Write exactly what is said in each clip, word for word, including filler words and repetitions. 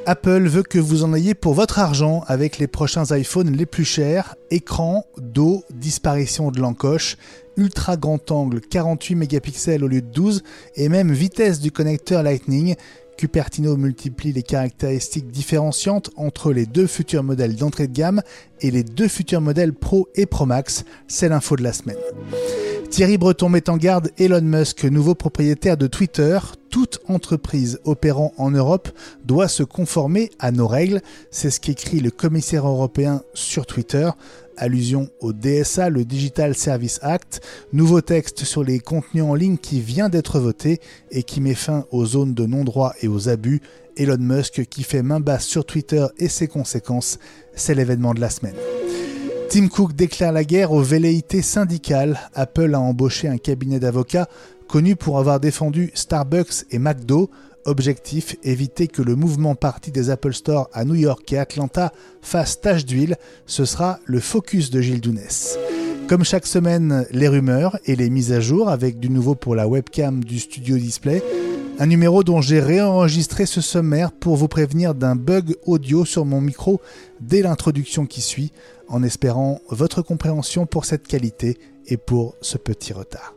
Apple veut que vous en ayez pour votre argent avec les prochains iPhones les plus chers. Écran, dos, disparition de l'encoche, ultra grand angle quarante-huit mégapixels au lieu de douze et même vitesse du connecteur Lightning. Cupertino multiplie les caractéristiques différenciantes entre les deux futurs modèles d'entrée de gamme et les deux futurs modèles Pro et Pro Max. C'est l'info de la semaine. Thierry Breton met en garde Elon Musk, nouveau propriétaire de Twitter. Toute entreprise opérant en Europe doit se conformer à nos règles. C'est ce qu'écrit le commissaire européen sur Twitter. Allusion au D S A, le Digital Service Act, nouveau texte sur les contenus en ligne qui vient d'être voté et qui met fin aux zones de non-droit et aux abus. Elon Musk qui fait main basse sur Twitter et ses conséquences, c'est l'événement de la semaine. Tim Cook déclare la guerre aux velléités syndicales. Apple a embauché un cabinet d'avocats connu pour avoir défendu Starbucks et McDo. Objectif, éviter que le mouvement parti des Apple Store à New York et Atlanta fasse tache d'huile. Ce sera le focus de Gilles Dounès. Comme chaque semaine, les rumeurs et les mises à jour avec du nouveau pour la webcam du Studio Display. Un numéro dont j'ai réenregistré ce sommaire pour vous prévenir d'un bug audio sur mon micro dès l'introduction qui suit, en espérant votre compréhension pour cette qualité et pour ce petit retard.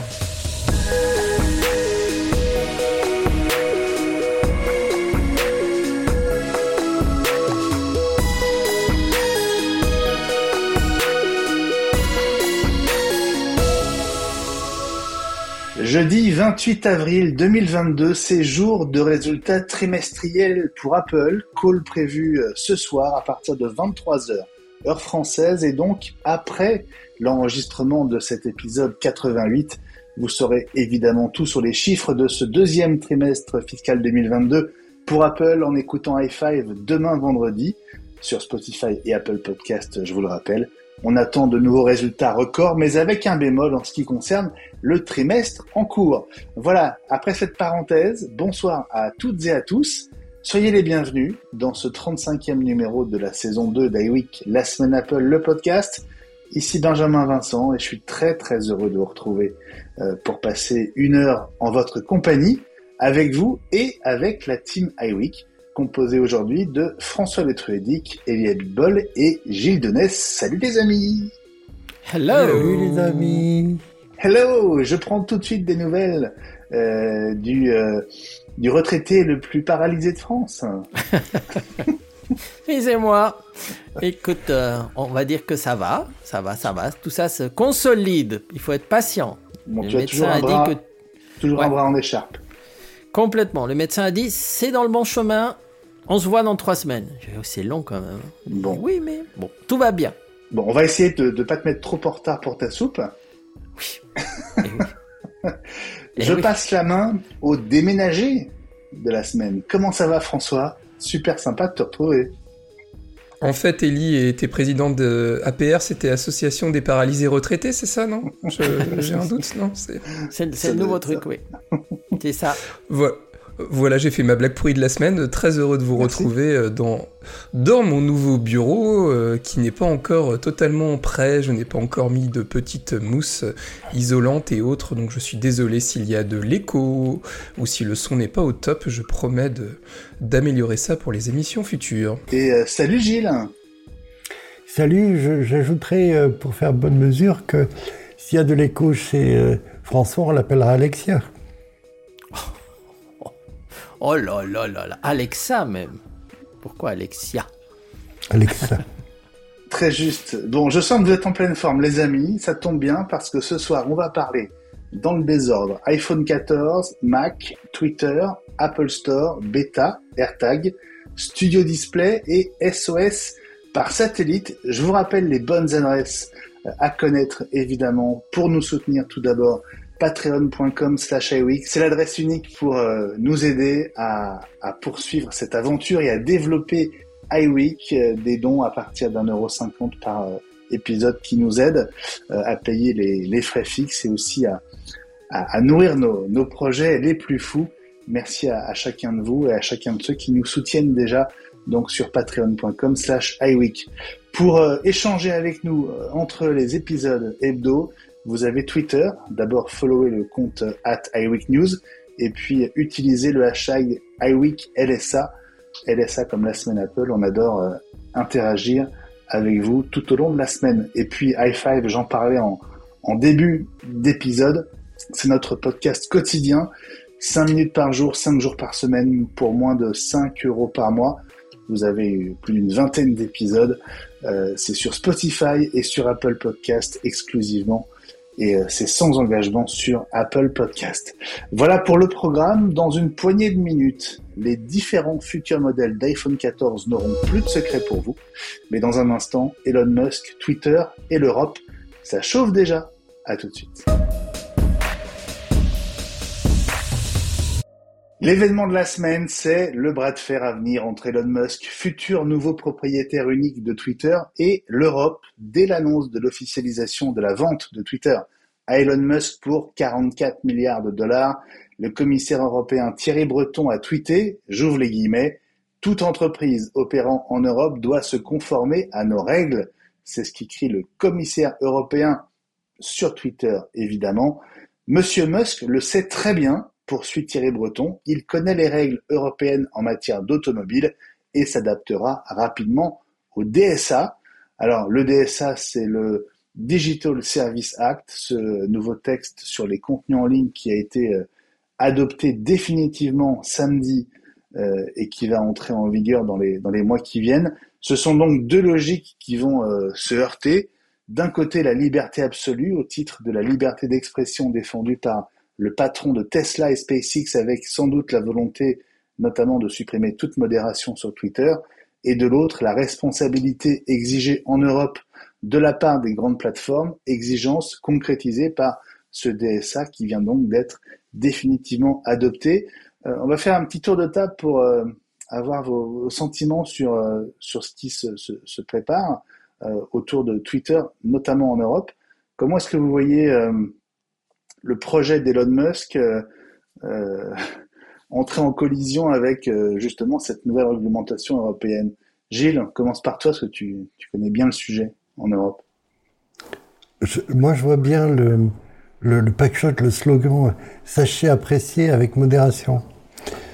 Jeudi vingt-huit avril deux mille vingt-deux, c'est jour de résultats trimestriels pour Apple. Call prévu ce soir à partir de vingt-trois heures, heure française, et donc après l'enregistrement de cet épisode quatre-vingt-huit. Vous saurez évidemment tout sur les chiffres de ce deuxième trimestre fiscal deux mille vingt-deux pour Apple en écoutant i cinq demain vendredi sur Spotify et Apple Podcast, je vous le rappelle. On attend de nouveaux résultats records, mais avec un bémol en ce qui concerne le trimestre en cours. Voilà, après cette parenthèse, bonsoir à toutes et à tous. Soyez les bienvenus dans ce trente-cinquième numéro de la saison deux d'iWeek, la semaine Apple, le podcast. Ici Benjamin Vincent et je suis très très heureux de vous retrouver euh, pour passer une heure en votre compagnie avec vous et avec la team iWeek, composé aujourd'hui de François Letruedic, Elia Bidbol et Gilles Dounès. Salut les amis. Hello. Salut les amis. Hello. Je prends tout de suite des nouvelles euh, du, euh, du retraité le plus paralysé de France. Et c'est moi. Écoute, euh, on va dire que ça va, ça va, ça va. Tout ça se consolide. Il faut être patient. Bon, le tu as médecin toujours, un a bras, dit que... toujours ouais. un bras en écharpe. Complètement. Le médecin a dit, c'est dans le bon chemin. On se voit dans trois semaines. Oh, c'est long quand même. Bon. Oui, mais bon, tout va bien. Bon, on va essayer de ne pas te mettre trop en retard pour ta soupe. Oui. Et oui. Je Et oui. passe la main au déménager de la semaine. Comment ça va, François ? Super sympa de te retrouver. En fait, Ellie était présidente de A P R, c'était Association des paralysés retraités, c'est ça, non ? Je, J'ai un doute, non c'est... C'est, c'est le nouveau truc, ça. Oui. C'est ça. Voilà. Voilà, j'ai fait ma blague pourrie de la semaine. Très heureux de vous Merci. retrouver dans, dans mon nouveau bureau euh, qui n'est pas encore totalement prêt. Je n'ai pas encore mis de petites mousses isolantes et autres, donc je suis désolé s'il y a de l'écho ou si le son n'est pas au top. Je promets de, d'améliorer ça pour les émissions futures. Et euh, salut Gilles. Salut, je, j'ajouterais euh, pour faire bonne mesure que s'il y a de l'écho chez euh, François, on l'appellera Alexia. Oh là là là là, Alexa même. Pourquoi Alexia ? Alexa. Très juste. Bon, je sens que vous êtes en pleine forme, les amis. Ça tombe bien parce que ce soir, on va parler dans le désordre iPhone quatorze, Mac, Twitter, Apple Store, Beta, AirTag, Studio Display et S O S par satellite. Je vous rappelle les bonnes adresses à connaître, évidemment, pour nous soutenir tout d'abord. patreon.com slash iWeek. C'est l'adresse unique pour euh, nous aider à, à poursuivre cette aventure et à développer iWeek, euh, des dons à partir d'un euro cinquante par euh, épisode qui nous aident euh, à payer les, les frais fixes et aussi à, à, à nourrir nos, nos projets les plus fous. Merci à, à chacun de vous et à chacun de ceux qui nous soutiennent déjà donc sur patreon.com slash iWeek. Pour euh, échanger avec nous euh, entre les épisodes hebdo, vous avez Twitter, d'abord followez le compte at iWeekNews et puis utilisez le hashtag iWeekLSA L S A comme la semaine Apple, on adore euh, interagir avec vous tout au long de la semaine. Et puis High Five, j'en parlais en, en début d'épisode, c'est notre podcast quotidien, cinq minutes par jour, cinq jours par semaine, pour moins de cinq euros par mois. Vous avez plus d'une vingtaine d'épisodes, euh, c'est sur Spotify et sur Apple Podcast exclusivement. Et euh, c'est sans engagement sur Apple Podcast. Voilà pour le programme. Dans une poignée de minutes, les différents futurs modèles d'iPhone quatorze n'auront plus de secret pour vous. Mais dans un instant, Elon Musk, Twitter et l'Europe, ça chauffe déjà. À tout de suite. L'événement de la semaine, c'est le bras de fer à venir entre Elon Musk, futur nouveau propriétaire unique de Twitter, et l'Europe, dès l'annonce de l'officialisation de la vente de Twitter à Elon Musk pour quarante-quatre milliards de dollars. Le commissaire européen Thierry Breton a tweeté, j'ouvre les guillemets, « Toute entreprise opérant en Europe doit se conformer à nos règles ». C'est ce qu'écrit le commissaire européen sur Twitter, évidemment. Monsieur Musk le sait très bien, poursuit Thierry Breton, il connaît les règles européennes en matière d'automobile et s'adaptera rapidement au D S A. Alors, le D S A, c'est le Digital Service Act, ce nouveau texte sur les contenus en ligne qui a été euh, adopté définitivement samedi euh, et qui va entrer en vigueur dans les, dans les mois qui viennent. Ce sont donc deux logiques qui vont euh, se heurter. D'un côté, la liberté absolue au titre de la liberté d'expression défendue par le patron de Tesla et SpaceX, avec sans doute la volonté notamment de supprimer toute modération sur Twitter, et de l'autre, la responsabilité exigée en Europe de la part des grandes plateformes, exigence concrétisée par ce D S A qui vient donc d'être définitivement adopté. Euh, on va faire un petit tour de table pour euh, avoir vos, vos sentiments sur, euh, sur ce qui se, se, se prépare euh, autour de Twitter, notamment en Europe. Comment est-ce que vous voyez euh, le projet d'Elon Musk euh, euh, entrer en collision avec euh, justement cette nouvelle réglementation européenne? Gilles, commence par toi, parce que tu, tu connais bien le sujet en Europe. Je, moi, je vois bien le, le, le packshot, le slogan « Sachez apprécier avec modération euh, ».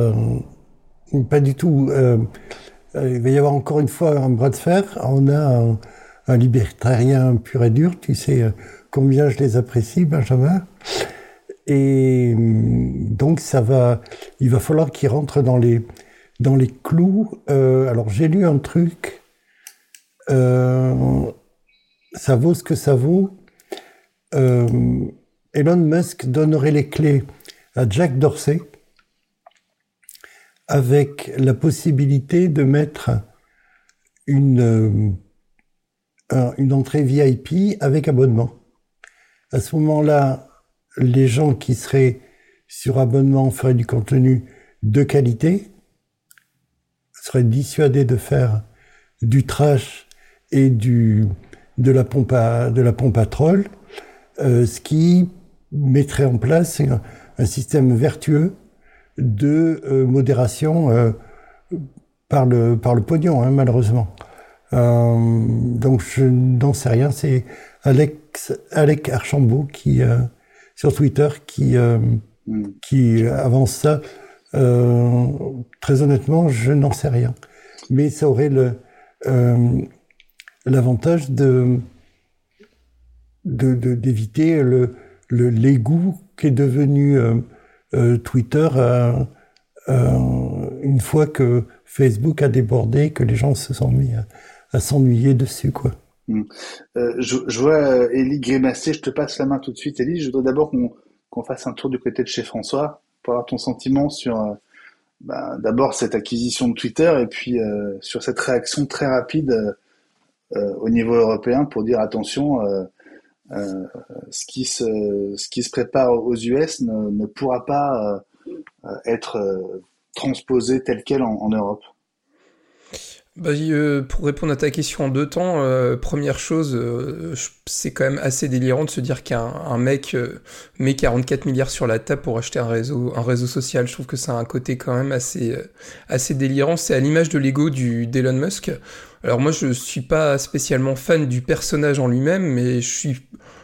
Pas du tout. Euh, il va y avoir encore une fois un bras de fer. On a un, un libertarien pur et dur, tu sais combien je les apprécie, Benjamin. Et donc, ça va, il va falloir qu'il rentre dans les, dans les clous. Euh, alors, j'ai lu un truc, euh, ça vaut ce que ça vaut. Euh, Elon Musk donnerait les clés à Jack Dorsey avec la possibilité de mettre une, euh, une entrée V I P avec abonnement. À ce moment-là, les gens qui seraient sur abonnement feraient du contenu de qualité, seraient dissuadés de faire du trash et du, de la pompe à, de la pompe à troll, euh, ce qui mettrait en place un, un système vertueux de euh, modération euh, par le, par le pognon, hein, malheureusement. Euh, donc je n'en sais rien, c'est Alex, Alec Archambault qui, euh, sur Twitter qui, euh, mm. qui avance ça. Euh, très honnêtement, je n'en sais rien. Mais ça aurait le, euh, l'avantage de, de, de, d'éviter le, le, l'égout qui est devenu euh, euh, Twitter euh, euh, une fois que Facebook a débordé, que les gens se sont mis à, à s'ennuyer dessus, quoi. Mmh. Euh, je, je vois Élie grimacer, je te passe la main tout de suite. Élie, je voudrais d'abord qu'on, qu'on fasse un tour du côté de chez François pour avoir ton sentiment sur euh, bah, d'abord cette acquisition de Twitter et puis euh, sur cette réaction très rapide euh, euh, au niveau européen pour dire attention, euh, euh, ce qui se ce qui se prépare aux U S ne, ne pourra pas euh, être euh, transposé tel quel en, en Europe. Bah, euh, pour répondre à ta question en deux temps, euh, première chose, euh, c'est quand même assez délirant de se dire qu'un un mec euh, met quarante-quatre milliards sur la table pour acheter un réseau, un réseau social. Je trouve que ça a un côté quand même assez, euh, assez délirant. C'est à l'image de l'ego du, d'Elon Musk. Alors moi, je suis pas spécialement fan du personnage en lui-même, mais je suis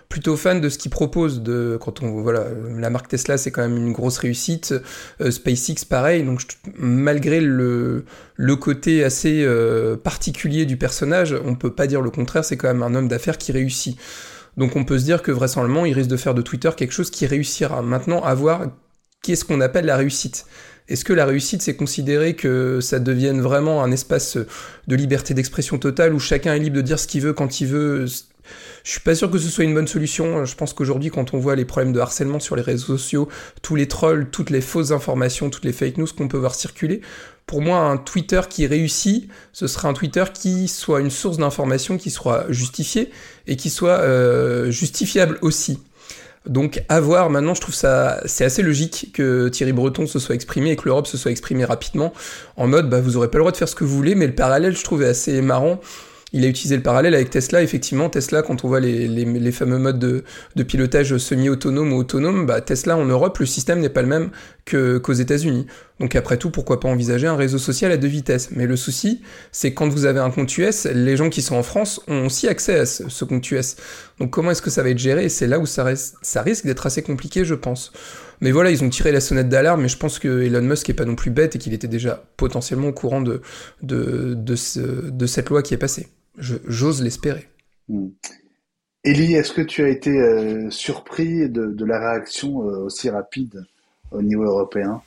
plutôt fan de ce qu'il propose. De, quand on, voilà, la marque Tesla, c'est quand même une grosse réussite. Euh, SpaceX, pareil. Donc, je, malgré le, le côté assez euh, particulier du personnage, on peut pas dire le contraire. C'est quand même un homme d'affaires qui réussit. Donc, on peut se dire que vraisemblablement, il risque de faire de Twitter quelque chose qui réussira. Maintenant, à voir qu'est-ce qu'on appelle la réussite. Est-ce que la réussite, c'est considérer que ça devienne vraiment un espace de liberté d'expression totale où chacun est libre de dire ce qu'il veut quand il veut? Je suis pas sûr que ce soit une bonne solution. Je pense qu'aujourd'hui, quand on voit les problèmes de harcèlement sur les réseaux sociaux, tous les trolls, toutes les fausses informations, toutes les fake news qu'on peut voir circuler, pour moi, un Twitter qui réussit, ce serait un Twitter qui soit une source d'information qui soit justifiée et qui soit euh, justifiable aussi. Donc, à voir, maintenant, je trouve ça, c'est assez logique que Thierry Breton se soit exprimé et que l'Europe se soit exprimée rapidement, en mode, bah, vous aurez pas le droit de faire ce que vous voulez, mais le parallèle, je trouvais assez marrant. Il a utilisé le parallèle avec Tesla, effectivement, Tesla, quand on voit les, les, les fameux modes de, de pilotage semi-autonome ou autonome, bah, Tesla, en Europe, le système n'est pas le même que, qu'aux États-Unis. Donc, après tout, pourquoi pas envisager un réseau social à deux vitesses? Mais le souci, c'est que quand vous avez un compte U S, les gens qui sont en France ont aussi accès à ce, ce compte U S. Donc, comment est-ce que ça va être géré? Et c'est là où ça, reste, ça risque d'être assez compliqué, je pense. Mais voilà, ils ont tiré la sonnette d'alarme, mais je pense que Elon Musk est pas non plus bête et qu'il était déjà potentiellement au courant de, de, de, ce, de cette loi qui est passée. Je, j'ose l'espérer. Mmh. Élie, est-ce que tu as été euh, surpris de, de la réaction euh, aussi rapide au niveau européen?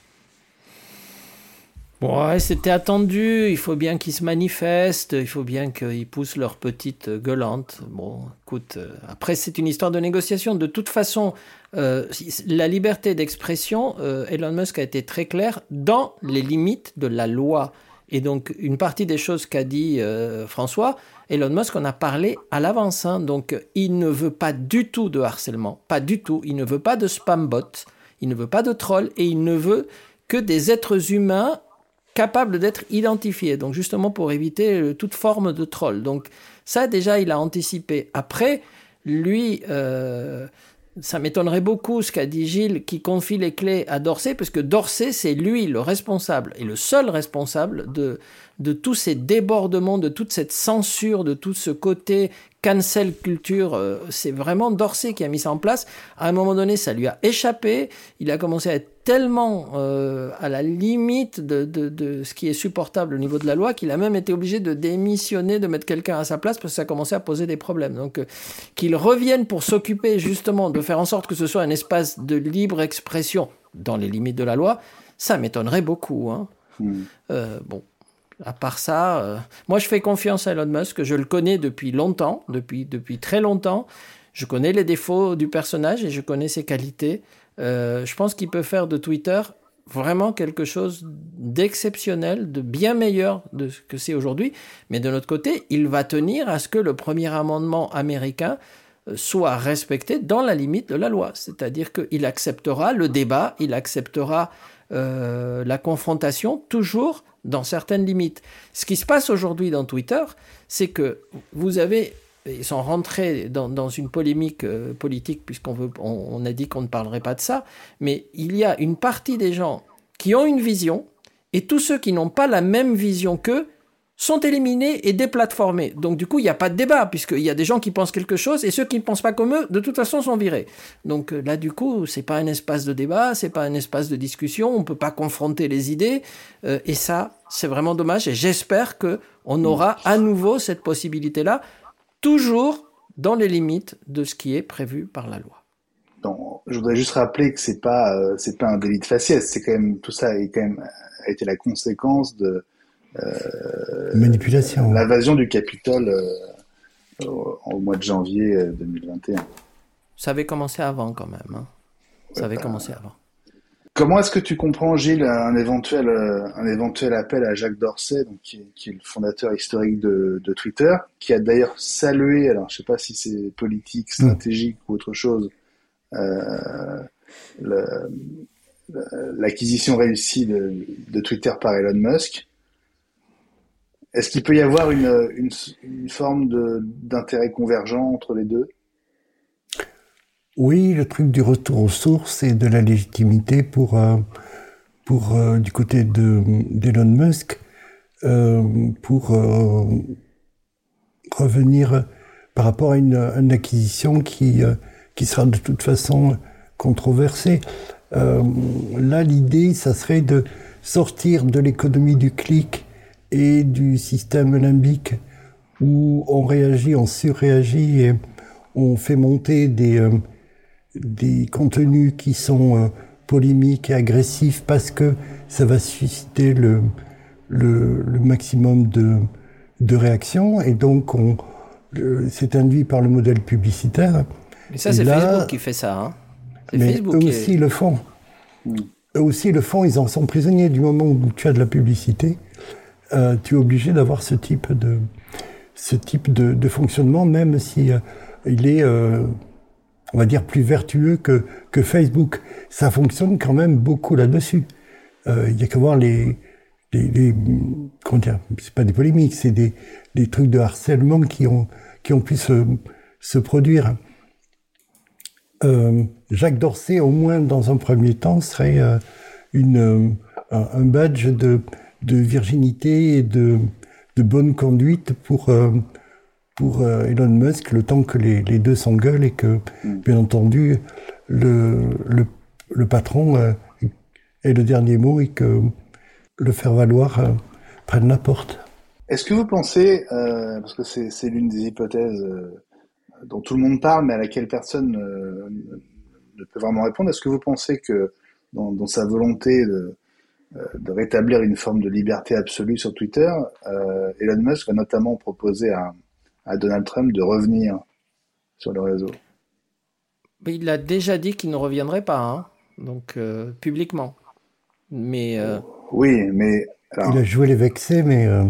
Bon, ouais, c'était attendu, il faut bien qu'ils se manifestent, il faut bien qu'ils poussent leur petite gueulante. Bon, écoute, euh, après c'est une histoire de négociation. De toute façon, euh, la liberté d'expression, euh, Elon Musk a été très clair dans les limites de la loi. Et donc, une partie des choses qu'a dit euh, François, Elon Musk en a parlé à l'avance. Hein. Donc, il ne veut pas du tout de harcèlement, pas du tout. Il ne veut pas de spam bot, il ne veut pas de troll et il ne veut que des êtres humains capables d'être identifiés. Donc, justement, pour éviter euh, toute forme de troll. Donc, ça, déjà, il a anticipé. Après, lui... Euh, ça m'étonnerait beaucoup ce qu'a dit Gilles, qui confie les clés à Dorsey, parce que Dorsey, c'est lui le responsable, et le seul responsable de, de tous ces débordements, de toute cette censure, de tout ce côté cancel culture. Euh, c'est vraiment Dorsey qui a mis ça en place. À un moment donné, ça lui a échappé. Il a commencé à être tellement euh, à la limite de, de, de ce qui est supportable au niveau de la loi qu'il a même été obligé de démissionner, de mettre quelqu'un à sa place parce que ça commençait à poser des problèmes. Donc euh, qu'il revienne pour s'occuper justement de faire en sorte que ce soit un espace de libre expression dans les limites de la loi, ça m'étonnerait beaucoup. Hein. Mmh. Euh, bon. À part ça, euh, moi je fais confiance à Elon Musk, je le connais depuis longtemps, depuis, depuis très longtemps. Je connais les défauts du personnage et je connais ses qualités. Euh, je pense qu'il peut faire de Twitter vraiment quelque chose d'exceptionnel, de bien meilleur de ce que c'est aujourd'hui. Mais de notre côté, il va tenir à ce que le premier amendement américain soit respecté dans la limite de la loi. C'est-à-dire qu'il acceptera le débat, il acceptera euh, la confrontation, toujours dans certaines limites. Ce qui se passe aujourd'hui dans Twitter, c'est que vous avez... Ils sont rentrés dans, dans une polémique euh, politique, puisqu'on veut, on, on a dit qu'on ne parlerait pas de ça, mais il y a une partie des gens qui ont une vision, et tous ceux qui n'ont pas la même vision qu'eux sont éliminés et déplatformés. Donc du coup, il n'y a pas de débat, puisqu'il y a des gens qui pensent quelque chose, et ceux qui ne pensent pas comme eux, de toute façon, sont virés. Donc là, du coup, c'est pas un espace de débat, c'est pas un espace de discussion, on ne peut pas confronter les idées, euh, et ça, c'est vraiment dommage, et j'espère qu'on aura à nouveau cette possibilité-là, toujours dans les limites de ce qui est prévu par la loi. Donc, je voudrais juste rappeler que c'est pas euh, c'est pas un délit de faciès, c'est quand même tout ça est quand même a été la conséquence de euh, manipulation, l'invasion du Capitole euh, au, au mois de janvier deux mille vingt et un. Ça avait commencé avant quand même. Hein. Ça ouais, avait bah, commencé avant. Comment est-ce que tu comprends, Gilles, un éventuel, un éventuel appel à Jacques Dorsey, donc qui, est, qui est le fondateur historique de, de Twitter, qui a d'ailleurs salué, alors je sais pas si c'est politique, stratégique mmh. ou autre chose, euh, le, l'acquisition réussie de, de Twitter par Elon Musk. Est-ce qu'il peut y avoir une, une, une forme de, d'intérêt convergent entre les deux ? Oui, le truc du retour aux sources et de la légitimité pour, euh, pour euh, du côté de, d'Elon Musk, euh, pour euh, revenir par rapport à une, une acquisition qui, euh, qui sera de toute façon controversé. Euh, là, l'idée, ça serait de sortir de l'économie du clic et du système limbique où on réagit, on surréagit et on fait monter des, euh, des contenus qui sont euh, polémiques et agressifs parce que ça va susciter le, le, le maximum de, de réactions et donc on, le, c'est induit par le modèle publicitaire. Mais ça, et c'est là, Facebook qui fait ça, hein. C'est mais Facebook eux qui aussi est... le font. Mm. Eux aussi le font, ils en sont prisonniers du moment où tu as de la publicité. Euh, tu es obligé d'avoir ce type de, ce type de, de fonctionnement, même si euh, il est, euh, on va dire, plus vertueux que, que Facebook. Ça fonctionne quand même beaucoup là-dessus. Euh, il y a qu'à voir les, les, les, comment dire, c'est pas des polémiques, c'est des, des trucs de harcèlement qui ont, qui ont pu se, se produire. Euh, Jacques Dorsey, au moins dans un premier temps, serait euh, une, euh, un, un badge de, de virginité et de, de bonne conduite pour, euh, pour euh, Elon Musk, le temps que les, les deux s'engueulent et que, mm. bien entendu, le, le, le patron euh, ait le dernier mot et que le faire-valoir euh, prenne la porte. Est-ce que vous pensez, euh, parce que c'est, c'est l'une des hypothèses euh, dont tout le monde parle, mais à laquelle personne euh, ne peut vraiment répondre, est-ce que vous pensez que dans, dans sa volonté de, de rétablir une forme de liberté absolue sur Twitter, euh, Elon Musk va notamment proposer à, à Donald Trump de revenir sur le réseau? Mais il a déjà dit qu'il ne reviendrait pas, hein, donc euh, publiquement. Mais euh... oui, mais alors, il a joué les vexés, mais euh...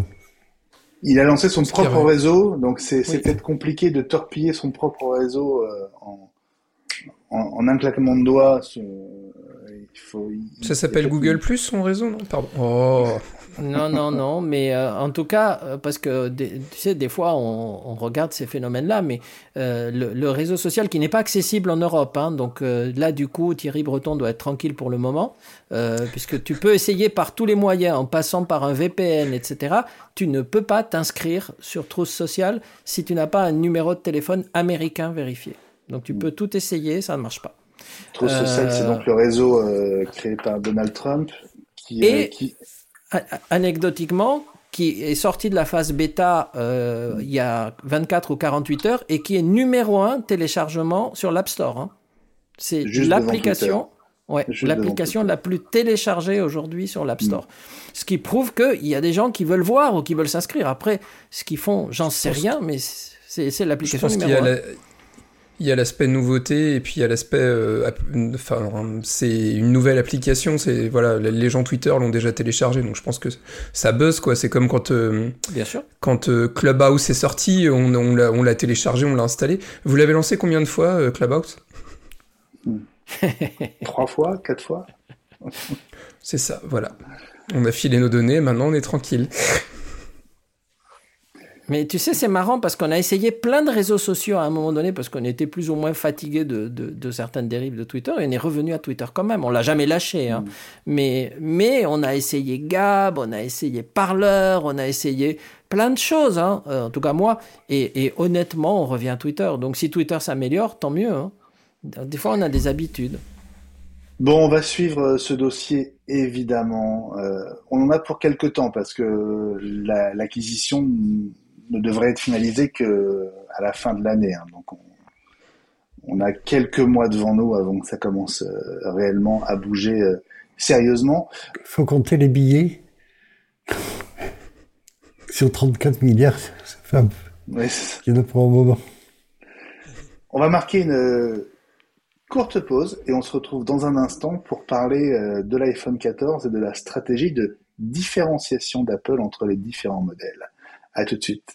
il a lancé son propre vrai. réseau, donc c'est, c'est oui. peut-être compliqué de torpiller son propre réseau euh, en, en, en un claquement de doigts. Sur, il faut, il, Ça s'appelle Google Plus, son réseau, non? Pardon. Oh. Non, non, non, mais euh, en tout cas, euh, parce que des, tu sais, des fois, on, on regarde ces phénomènes-là, mais euh, le, le réseau social qui n'est pas accessible en Europe, hein, donc euh, là, du coup, Thierry Breton doit être tranquille pour le moment, euh, puisque tu peux essayer par tous les moyens, en passant par un V P N, et cetera. Tu ne peux pas t'inscrire sur Truth Social si tu n'as pas un numéro de téléphone américain vérifié. Donc tu peux tout essayer, ça ne marche pas. Truth Social, euh... c'est donc le réseau euh, créé par Donald Trump qui... Et... Euh, qui... anecdotiquement, qui est sorti de la phase bêta euh, il y a vingt-quatre ou quarante-huit heures et qui est numéro un téléchargement sur l'App Store. Hein. C'est Juste l'application, ouais, l'application la plus téléchargée aujourd'hui sur l'App Store. Mmh. Ce qui prouve qu'il y a des gens qui veulent voir ou qui veulent s'inscrire. Après, ce qu'ils font, j'en sais rien, mais c'est, c'est l'application numéro un. Il y a l'aspect nouveauté et puis il y a l'aspect, euh, enfin, c'est une nouvelle application. C'est voilà, les gens Twitter l'ont déjà téléchargé, donc je pense que ça buzz quoi. C'est comme quand, euh, bien sûr, quand euh, Clubhouse est sorti, on, on l'a, on l'a téléchargé, on l'a installé. Vous l'avez lancé combien de fois euh, Clubhouse? Trois fois, quatre fois. C'est ça, voilà. On a filé nos données, maintenant on est tranquille. Mais tu sais, c'est marrant parce qu'on a essayé plein de réseaux sociaux à un moment donné parce qu'on était plus ou moins fatigué de, de, de certaines dérives de Twitter et on est revenu à Twitter quand même. On l'a jamais lâché, hein. Mmh. Mais, mais on a essayé Gab, on a essayé Parler, on a essayé plein de choses, hein. Euh, en tout cas moi. Et, et honnêtement, on revient à Twitter. Donc si Twitter s'améliore, tant mieux, hein. Des fois, on a des habitudes. Bon, on va suivre ce dossier, évidemment. Euh, on en a pour quelques temps parce que la, l'acquisition ne devrait être finalisée que à la fin de l'année. Hein. Donc, on, on a quelques mois devant nous avant que ça commence euh, réellement à bouger euh, sérieusement. Il faut compter les billets. Sur trente-quatre milliards, ça fait un peu... Ouais, il y en a pour un moment. On va marquer une courte pause et on se retrouve dans un instant pour parler euh, de l'iPhone quatorze et de la stratégie de différenciation d'Apple entre les différents modèles. À tout de suite.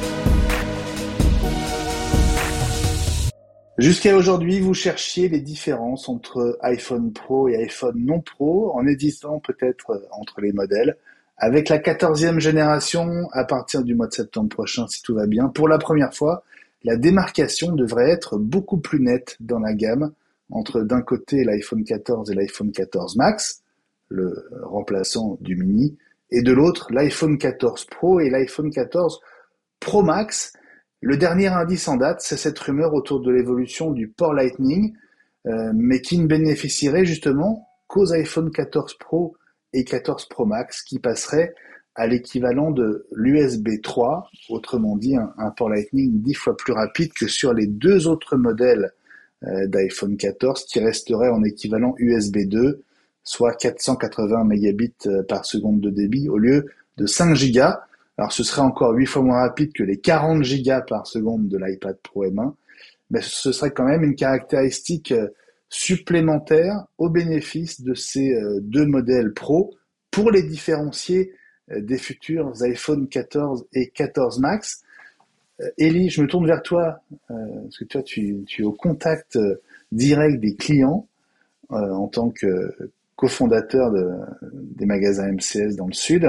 Jusqu'à aujourd'hui, vous cherchiez les différences entre iPhone Pro et iPhone non Pro en hésitant peut-être entre les modèles. Avec la quatorzième génération, à partir du mois de septembre prochain, si tout va bien, pour la première fois, la démarcation devrait être beaucoup plus nette dans la gamme entre d'un côté l'iPhone quatorze et l'iPhone quatorze Max, le remplaçant du mini, et de l'autre l'iPhone quatorze Pro et l'iPhone quatorze Pro Max, Le dernier indice en date, c'est cette rumeur autour de l'évolution du port Lightning, euh, mais qui ne bénéficierait justement qu'aux iPhone quatorze Pro et quatorze Pro Max, qui passeraient à l'équivalent de l'U S B trois, autrement dit un, un port Lightning dix fois plus rapide que sur les deux autres modèles euh, d'iPhone quatorze, qui resteraient en équivalent U S B deux, soit quatre cent quatre-vingts mégabits par seconde de débit au lieu de cinq gigas. Alors ce serait encore huit fois moins rapide que les quarante gigas par seconde de l'iPad Pro M un, mais ce serait quand même une caractéristique supplémentaire au bénéfice de ces deux modèles Pro pour les différencier des futurs iPhone quatorze et quatorze Max. Elie, je me tourne vers toi, parce que toi tu, tu es au contact direct des clients en tant que cofondateur de, des magasins M C S dans le Sud.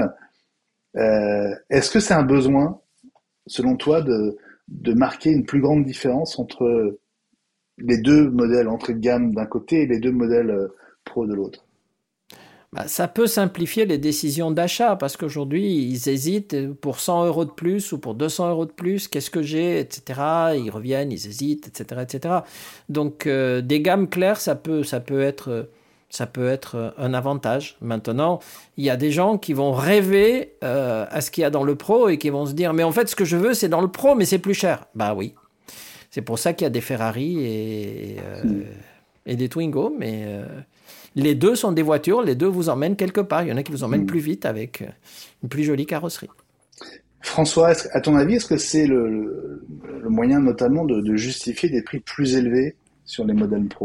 Euh, est-ce que c'est un besoin, selon toi, de, de marquer une plus grande différence entre les deux modèles entrée de gamme d'un côté et les deux modèles euh, Pro de l'autre? Bah, ça peut simplifier les décisions d'achat parce qu'aujourd'hui, ils hésitent pour cent euros de plus ou pour deux cents euros de plus. Qu'est-ce que j'ai, et cetera. Ils reviennent, ils hésitent, et cetera, et cetera. Donc, euh, des gammes claires, ça peut, ça peut être, ça peut être un avantage. Maintenant, il y a des gens qui vont rêver euh, à ce qu'il y a dans le Pro et qui vont se dire, mais en fait, ce que je veux, c'est dans le Pro, mais c'est plus cher. Bah oui. C'est pour ça qu'il y a des Ferrari et, euh, mmh. et des Twingo, mais euh, les deux sont des voitures, les deux vous emmènent quelque part. Il y en a qui vous emmènent mmh. plus vite avec une plus jolie carrosserie. François, à ton avis, est-ce que c'est le, le, le moyen notamment de, de justifier des prix plus élevés sur les modèles Pro ?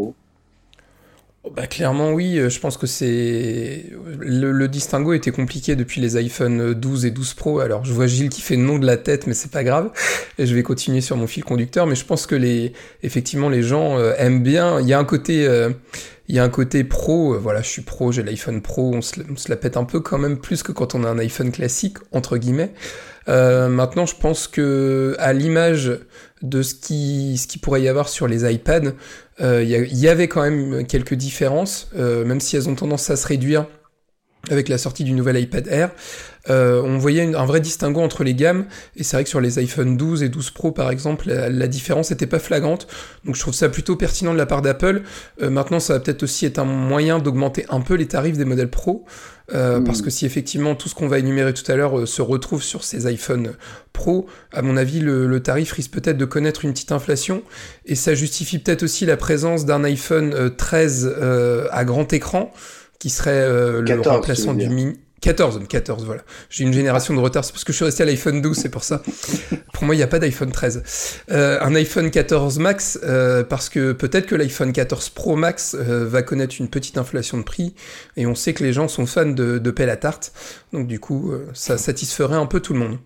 Bah clairement oui, je pense que c'est le, le distinguo était compliqué depuis les iPhone douze et douze Pro. Alors je vois Gilles qui fait non de la tête, mais c'est pas grave. Et je vais continuer sur mon fil conducteur, mais je pense que les effectivement les gens euh, aiment bien. Il y a un côté euh, il y a un côté pro. Euh, voilà, je suis pro, j'ai l'iPhone Pro. On se, on se la pète un peu quand même plus que quand on a un iPhone classique entre guillemets. Euh, maintenant, je pense que à l'image de ce qui ce qui pourrait y avoir sur les iPads, il euh, y, y avait quand même quelques différences, euh, même si elles ont tendance à se réduire avec la sortie du nouvel iPad Air. Euh, on voyait une, un vrai distinguo entre les gammes, et c'est vrai que sur les iPhone douze et douze Pro par exemple, la, la différence n'était pas flagrante, donc je trouve ça plutôt pertinent de la part d'Apple. Euh, maintenant, ça va peut-être aussi être un moyen d'augmenter un peu les tarifs des modèles Pro, euh, mmh. parce que si effectivement tout ce qu'on va énumérer tout à l'heure euh, se retrouve sur ces iPhone Pro, à mon avis le, le tarif risque peut-être de connaître une petite inflation, et ça justifie peut-être aussi la présence d'un iPhone euh, treize euh, à grand écran, qui serait euh, le quatorze, remplaçant du mini... quatorze, quatorze, voilà. J'ai une génération de retard, c'est parce que je suis resté à l'iPhone douze, c'est pour ça. Pour moi, il n'y a pas d'iPhone treize. Euh, un iPhone quatorze Max, euh, parce que peut-être que l'iPhone quatorze Pro Max euh, va connaître une petite inflation de prix, et on sait que les gens sont fans de, de pelle à tarte, donc du coup, euh, ça satisferait un peu tout le monde.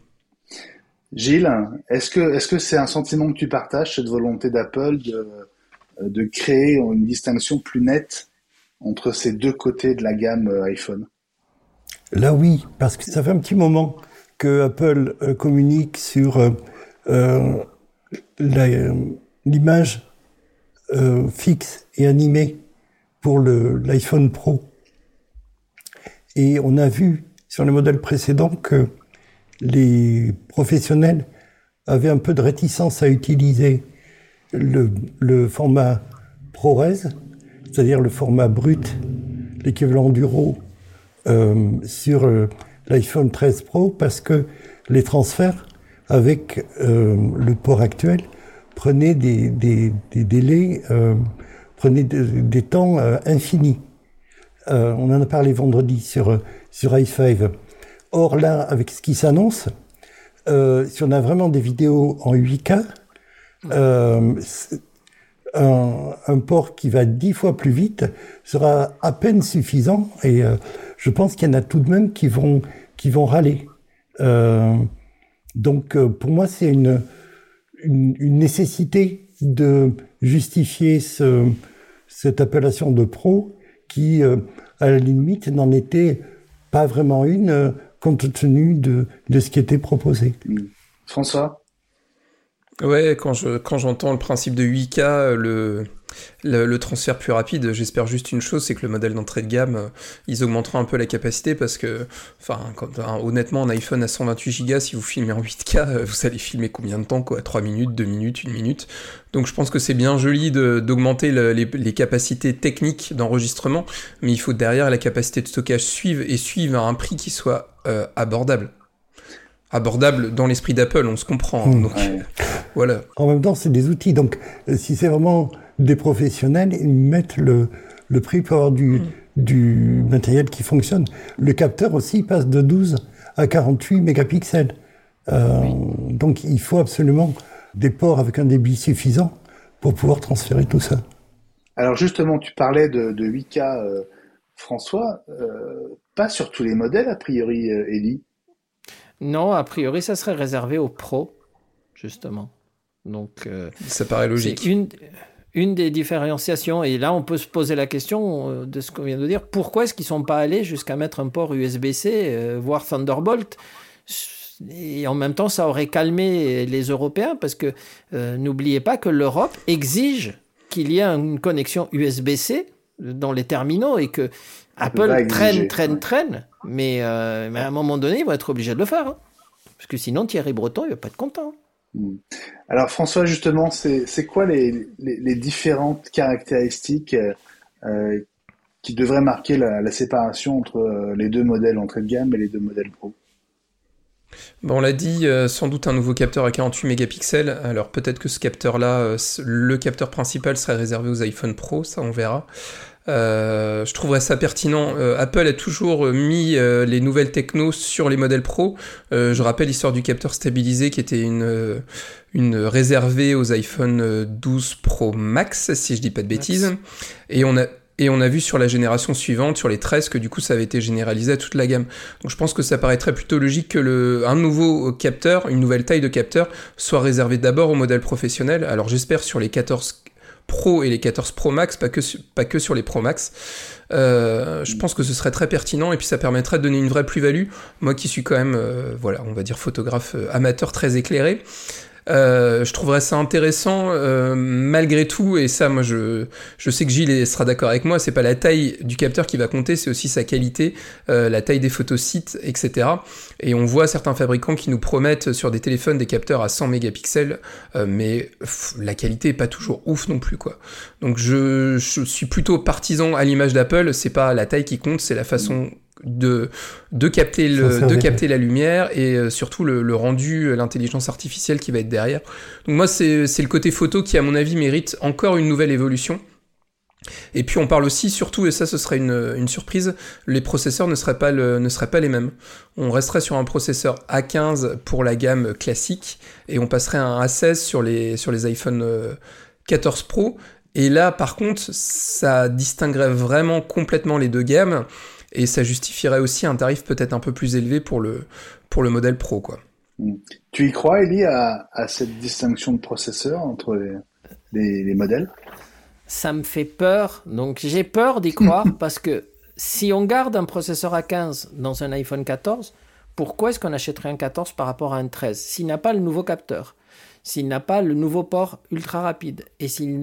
Gilles, est-ce que, est-ce que c'est un sentiment que tu partages, cette volonté d'Apple de, de créer une distinction plus nette entre ces deux côtés de la gamme iPhone? Là oui, parce que ça fait un petit moment que Apple euh, communique sur euh, euh, la, euh, l'image euh, fixe et animée pour le, l'iPhone Pro. Et on a vu sur les modèles précédents que les professionnels avaient un peu de réticence à utiliser le, le format ProRes, c'est-à-dire le format brut, l'équivalent du RAW, euh, sur euh, l'iPhone treize Pro, parce que les transferts avec euh, le port actuel prenaient des, des, des délais, euh, prenaient des, des temps euh, infinis. Euh, on en a parlé vendredi sur, sur i cinq. Or là, avec ce qui s'annonce, euh, si on a vraiment des vidéos en huit K, euh, Un, un port qui va dix fois plus vite sera à peine suffisant, et euh, je pense qu'il y en a tout de même qui vont qui vont râler. Euh, donc euh, pour moi c'est une, une une nécessité de justifier ce, cette appellation de pro qui euh, à la limite n'en était pas vraiment une euh, compte tenu de de ce qui était proposé. François? Ouais, quand je quand j'entends le principe de huit K, le, le le transfert plus rapide, j'espère juste une chose, c'est que le modèle d'entrée de gamme, ils augmenteront un peu la capacité parce que, enfin, quand, hein, honnêtement, un iPhone à cent vingt-huit gigas, si vous filmez en huit K, vous allez filmer combien de temps, quoi? trois minutes, deux minutes, une minute. Donc je pense que c'est bien joli de, d'augmenter le, les, les capacités techniques d'enregistrement, mais il faut derrière la capacité de stockage suive et suive à un prix qui soit euh, abordable. Abordable dans l'esprit d'Apple, on se comprend. Hein, donc, ouais. Voilà. En même temps, c'est des outils. Donc, si c'est vraiment des professionnels, ils mettent le, le prix pour avoir du, mmh. du matériel qui fonctionne. Le capteur aussi passe de douze à quarante-huit mégapixels. Euh, oui. Donc, il faut absolument des ports avec un débit suffisant pour pouvoir transférer tout ça. Alors justement, tu parlais de, de huit K, euh, François. Euh, pas sur tous les modèles, a priori, euh, Elie. Non, a priori, ça serait réservé aux pros, justement. Donc, euh, ça paraît logique. C'est une, une des différenciations. Et là, on peut se poser la question de ce qu'on vient de dire. Pourquoi est-ce qu'ils ne sont pas allés jusqu'à mettre un port U S B-C, euh, voire Thunderbolt ? Et en même temps, ça aurait calmé les Européens, parce que euh, n'oubliez pas que l'Europe exige qu'il y ait une connexion U S B-C dans les terminaux et que Apple traîne, traîne, ouais. traîne, mais, euh, mais à un moment donné, ils vont être obligés de le faire. Hein. Parce que sinon, Thierry Breton, il ne va pas être content. Alors, François, justement, c'est, c'est quoi les, les, les différentes caractéristiques euh, qui devraient marquer la, la séparation entre les deux modèles entrée de gamme et les deux modèles Pro ? Bon, on l'a dit, euh, sans doute un nouveau capteur à quarante-huit mégapixels. Alors peut-être que ce capteur-là, euh, le capteur principal serait réservé aux iPhone Pro, ça on verra. Euh, je trouverais ça pertinent. Euh, Apple a toujours mis euh, les nouvelles technos sur les modèles Pro. Euh, je rappelle l'histoire du capteur stabilisé qui était une, euh, une réservée aux iPhone douze Pro Max, si je dis pas de bêtises. Max. Et on a Et on a vu sur la génération suivante, sur les treize, que du coup ça avait été généralisé à toute la gamme. Donc je pense que ça paraîtrait plutôt logique que le, un nouveau capteur, une nouvelle taille de capteur, soit réservé d'abord au modèle professionnel. Alors j'espère sur les quatorze Pro et les quatorze Pro Max, pas que, pas que sur les Pro Max. Euh, je pense que ce serait très pertinent et puis ça permettrait de donner une vraie plus-value. Moi qui suis quand même, euh, voilà, on va dire photographe euh, amateur très éclairé, Euh, je trouverais ça intéressant euh, malgré tout, et ça moi je, je sais que Gilles sera d'accord avec moi, c'est pas la taille du capteur qui va compter, c'est aussi sa qualité, euh, la taille des photosites, et cetera. Et on voit certains fabricants qui nous promettent sur des téléphones des capteurs à cent mégapixels, euh, mais pff, la qualité est pas toujours ouf non plus, quoi. Donc je, je suis plutôt partisan à l'image d'Apple, c'est pas la taille qui compte, c'est la façon de de capter le de capter la lumière et euh, surtout le, le rendu, l'intelligence artificielle qui va être derrière. Donc moi c'est c'est le côté photo qui à mon avis mérite encore une nouvelle évolution. Et puis on parle aussi surtout, et ça ce serait une une surprise, les processeurs ne seraient pas le, ne seraient pas les mêmes. On resterait sur un processeur A quinze pour la gamme classique et on passerait à un A seize sur les sur les iPhone quatorze Pro. Et là par contre ça distinguerait vraiment complètement les deux gammes. Et ça justifierait aussi un tarif peut-être un peu plus élevé pour le, pour le modèle Pro, quoi. Tu y crois, Elie, à, à cette distinction de processeur entre les, les, les modèles ? Ça me fait peur. Donc j'ai peur d'y croire parce que si on garde un processeur A quinze dans un iPhone quatorze, pourquoi est-ce qu'on achèterait un quatorze par rapport à un treize ? S'il n'a pas le nouveau capteur, s'il n'a pas le nouveau port ultra rapide et s'il,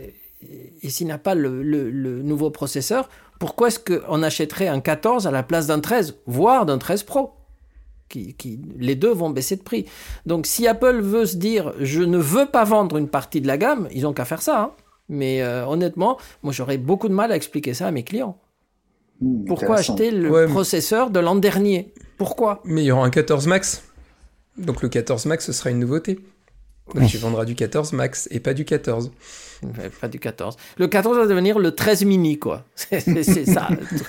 et s'il n'a pas le, le, le nouveau processeur, pourquoi est-ce qu'on achèterait un quatorze à la place d'un treize, voire d'un treize Pro ? Qui, qui, les deux vont baisser de prix. Donc si Apple veut se dire « je ne veux pas vendre une partie de la gamme », ils n'ont qu'à faire ça. Hein. Mais euh, honnêtement, moi j'aurais beaucoup de mal à expliquer ça à mes clients. Mmh, Pourquoi acheter le ouais, processeur de l'an dernier ? Pourquoi ? Mais il y aura un quatorze Max. Donc le quatorze Max, ce sera une nouveauté. Donc tu vendras du quatorze Max et pas du quatorze. Pas du quatorze. Le quatorze va devenir le treize mini, quoi. C'est, c'est, c'est ça.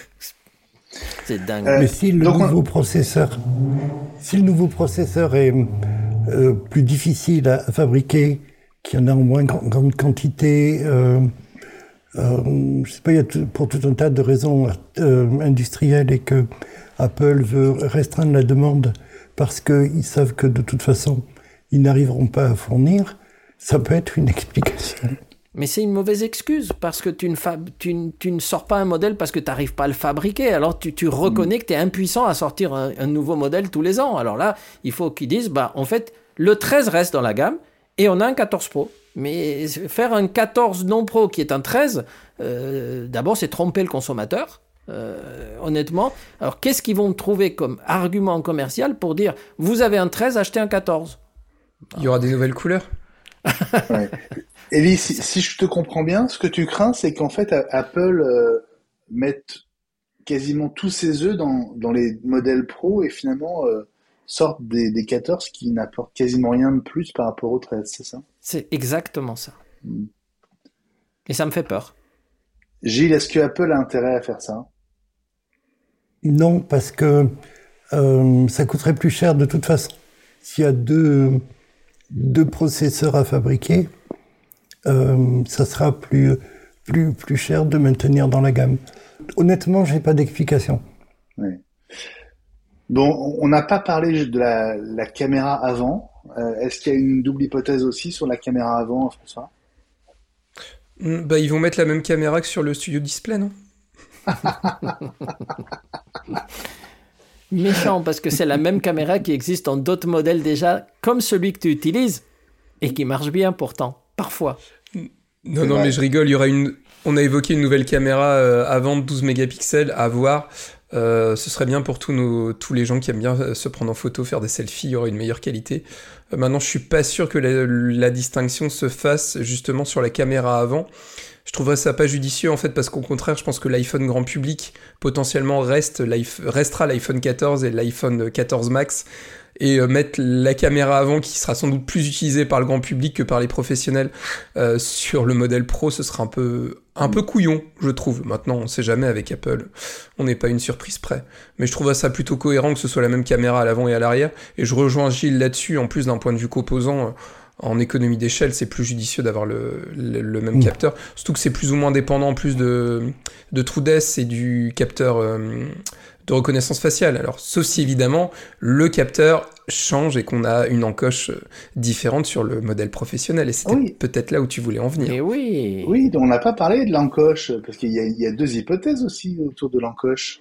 C'est dingue. Euh, Mais si le donc nouveau on... processeur, si le nouveau processeur est euh, plus difficile à fabriquer, qu'il y en a en moins grande, grande quantité, euh, euh, je sais pas, il y a tout, pour tout un tas de raisons euh, industrielles et que Apple veut restreindre la demande parce qu'ils savent que de toute façon ils n'arriveront pas à fournir, ça peut être une explication. Mais c'est une mauvaise excuse, parce que tu ne, fab... tu ne, tu ne sors pas un modèle parce que tu n'arrives pas à le fabriquer. Alors tu, tu reconnais que tu es impuissant à sortir un, un nouveau modèle tous les ans. Alors là, il faut qu'ils disent, bah, en fait, le treize reste dans la gamme, et on a un quatorze Pro. Mais faire un quatorze non Pro qui est un treize, euh, d'abord c'est tromper le consommateur, euh, honnêtement. Alors qu'est-ce qu'ils vont trouver comme argument commercial pour dire vous avez un treize, achetez un quatorze? Il y aura des nouvelles couleurs. Ouais. Elie, si, si je te comprends bien, ce que tu crains, c'est qu'en fait Apple euh, mette quasiment tous ses œufs dans, dans les modèles Pro et finalement euh, sortent des, des quatorze qui n'apportent quasiment rien de plus par rapport au treize, c'est ça? C'est exactement ça. Mm. Et ça me fait peur. Gilles, est-ce que Apple a intérêt à faire ça? Non, parce que euh, ça coûterait plus cher de toute façon. S'il y a deux, deux processeurs à fabriquer, euh, ça sera plus, plus, plus cher de maintenir dans la gamme. Honnêtement, j'ai pas d'explication. Oui. Bon, on n'a pas parlé de la, la caméra avant. Euh, est-ce qu'il y a une double hypothèse aussi sur la caméra avant, François? Mmh, bah, ils vont mettre la même caméra que sur le Studio Display, non? Méchant, parce que c'est la même caméra qui existe dans d'autres modèles déjà, comme celui que tu utilises, et qui marche bien pourtant, parfois. Non, non, mais je rigole, il y aura une... On a évoqué une nouvelle caméra euh, avant de douze mégapixels à voir. Euh, ce serait bien pour tous, nos, tous les gens qui aiment bien se prendre en photo, faire des selfies, il y aura une meilleure qualité. Euh, maintenant, je suis pas sûr que la, la distinction se fasse justement sur la caméra avant. Je trouverais ça pas judicieux en fait, parce qu'au contraire, je pense que l'iPhone grand public potentiellement reste, restera l'iPhone quatorze et l'iPhone quatorze Max, et euh, mettre la caméra avant qui sera sans doute plus utilisée par le grand public que par les professionnels euh, sur le modèle Pro, ce sera un peu un peu couillon, je trouve. Maintenant, on sait jamais avec Apple, on n'est pas une surprise près. Mais je trouve ça plutôt cohérent que ce soit la même caméra à l'avant et à l'arrière, et je rejoins Gilles là-dessus, en plus d'un point de vue composant. Euh, En économie d'échelle, c'est plus judicieux d'avoir le, le, le même mmh. capteur. Surtout que c'est plus ou moins dépendant en plus de, de TrueDepth et du capteur euh, de reconnaissance faciale. Alors, sauf si évidemment, le capteur change et qu'on a une encoche différente sur le modèle professionnel. Et c'était oui. peut-être là où tu voulais en venir. Mais oui. Oui, on n'a pas parlé de l'encoche, parce qu'il y a, il y a deux hypothèses aussi autour de l'encoche.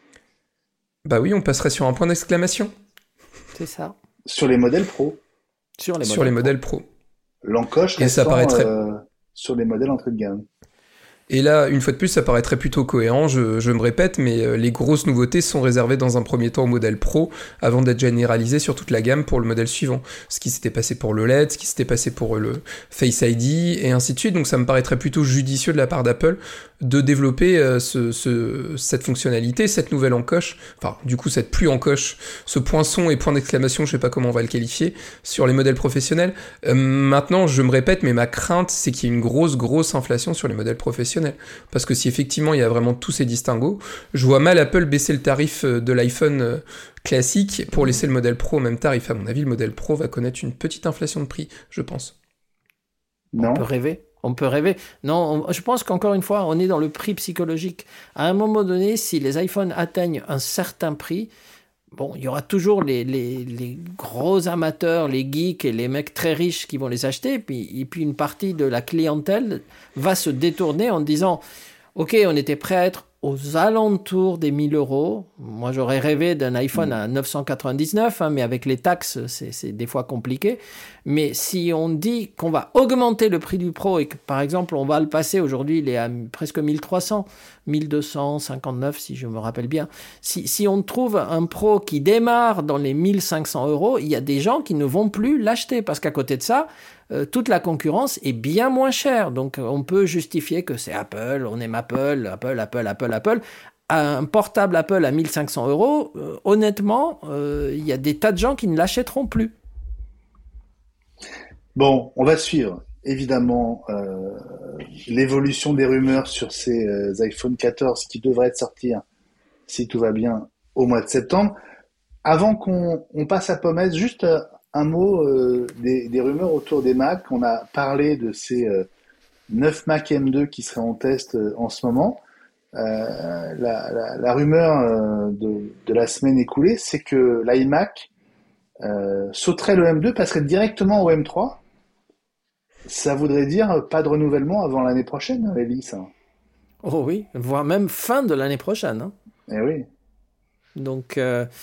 Bah oui, on passerait sur un point d'exclamation. C'est ça. Sur les modèles pro. Sur les modèles sur les pro. modèles pro. L'encoche et ça paraîtrait euh, sur les modèles entrée de gamme. Et là, une fois de plus, ça paraîtrait plutôt cohérent, je, je me répète, mais euh, les grosses nouveautés sont réservées dans un premier temps au modèle Pro, avant d'être généralisées sur toute la gamme pour le modèle suivant. Ce qui s'était passé pour le L E D, ce qui s'était passé pour le Face I D, et ainsi de suite. Donc ça me paraîtrait plutôt judicieux de la part d'Apple de développer euh, ce, ce, cette fonctionnalité, cette nouvelle encoche, enfin du coup cette plus encoche, ce poinçon et point d'exclamation, je sais pas comment on va le qualifier, sur les modèles professionnels. Euh, maintenant, je me répète, mais ma crainte, c'est qu'il y ait une grosse, grosse inflation sur les modèles professionnels. Parce que si effectivement il y a vraiment tous ces distinguos, je vois mal Apple baisser le tarif de l'iPhone classique pour laisser le modèle Pro au même tarif. À mon avis, le modèle Pro va connaître une petite inflation de prix, je pense. Non. On peut rêver. On peut rêver. Non, on, je pense qu'encore une fois, on est dans le prix psychologique. À un moment donné, si les iPhones atteignent un certain prix, bon, il y aura toujours les, les, les gros amateurs, les geeks et les mecs très riches qui vont les acheter. Et puis, et puis une partie de la clientèle va se détourner en disant « Ok, on était prêt à être aux alentours des mille euros. Moi, j'aurais rêvé d'un iPhone à neuf cent quatre-vingt-dix-neuf, hein, mais avec les taxes, c'est, c'est des fois compliqué. Mais si on dit qu'on va augmenter le prix du Pro et que, par exemple, on va le passer, aujourd'hui, il est à presque mille trois cents, mille deux cent cinquante-neuf, si je me rappelle bien. Si, si on trouve un Pro qui démarre dans les mille cinq cents euros, il y a des gens qui ne vont plus l'acheter parce qu'à côté de ça, euh, toute la concurrence est bien moins chère. Donc, on peut justifier que c'est Apple, on aime Apple, Apple, Apple, Apple, Apple. Un portable Apple à mille cinq cents euros, euh, honnêtement, euh, il y a des tas de gens qui ne l'achèteront plus. Bon, on va suivre évidemment euh, l'évolution des rumeurs sur ces euh, iPhone quatorze qui devraient sortir, si tout va bien, au mois de septembre. Avant qu'on on passe à Pommes, juste euh, un mot euh, des, des rumeurs autour des Mac. On a parlé de ces euh, neuf Mac M deux qui seraient en test euh, en ce moment. Euh, la, la, la rumeur euh, de, de la semaine écoulée, c'est que l'iMac euh, sauterait le M deux, passerait directement au M trois. Ça voudrait dire pas de renouvellement avant l'année prochaine, Elie, ça. Oh oui, voire même fin de l'année prochaine. Hein. Eh oui. Donc, euh,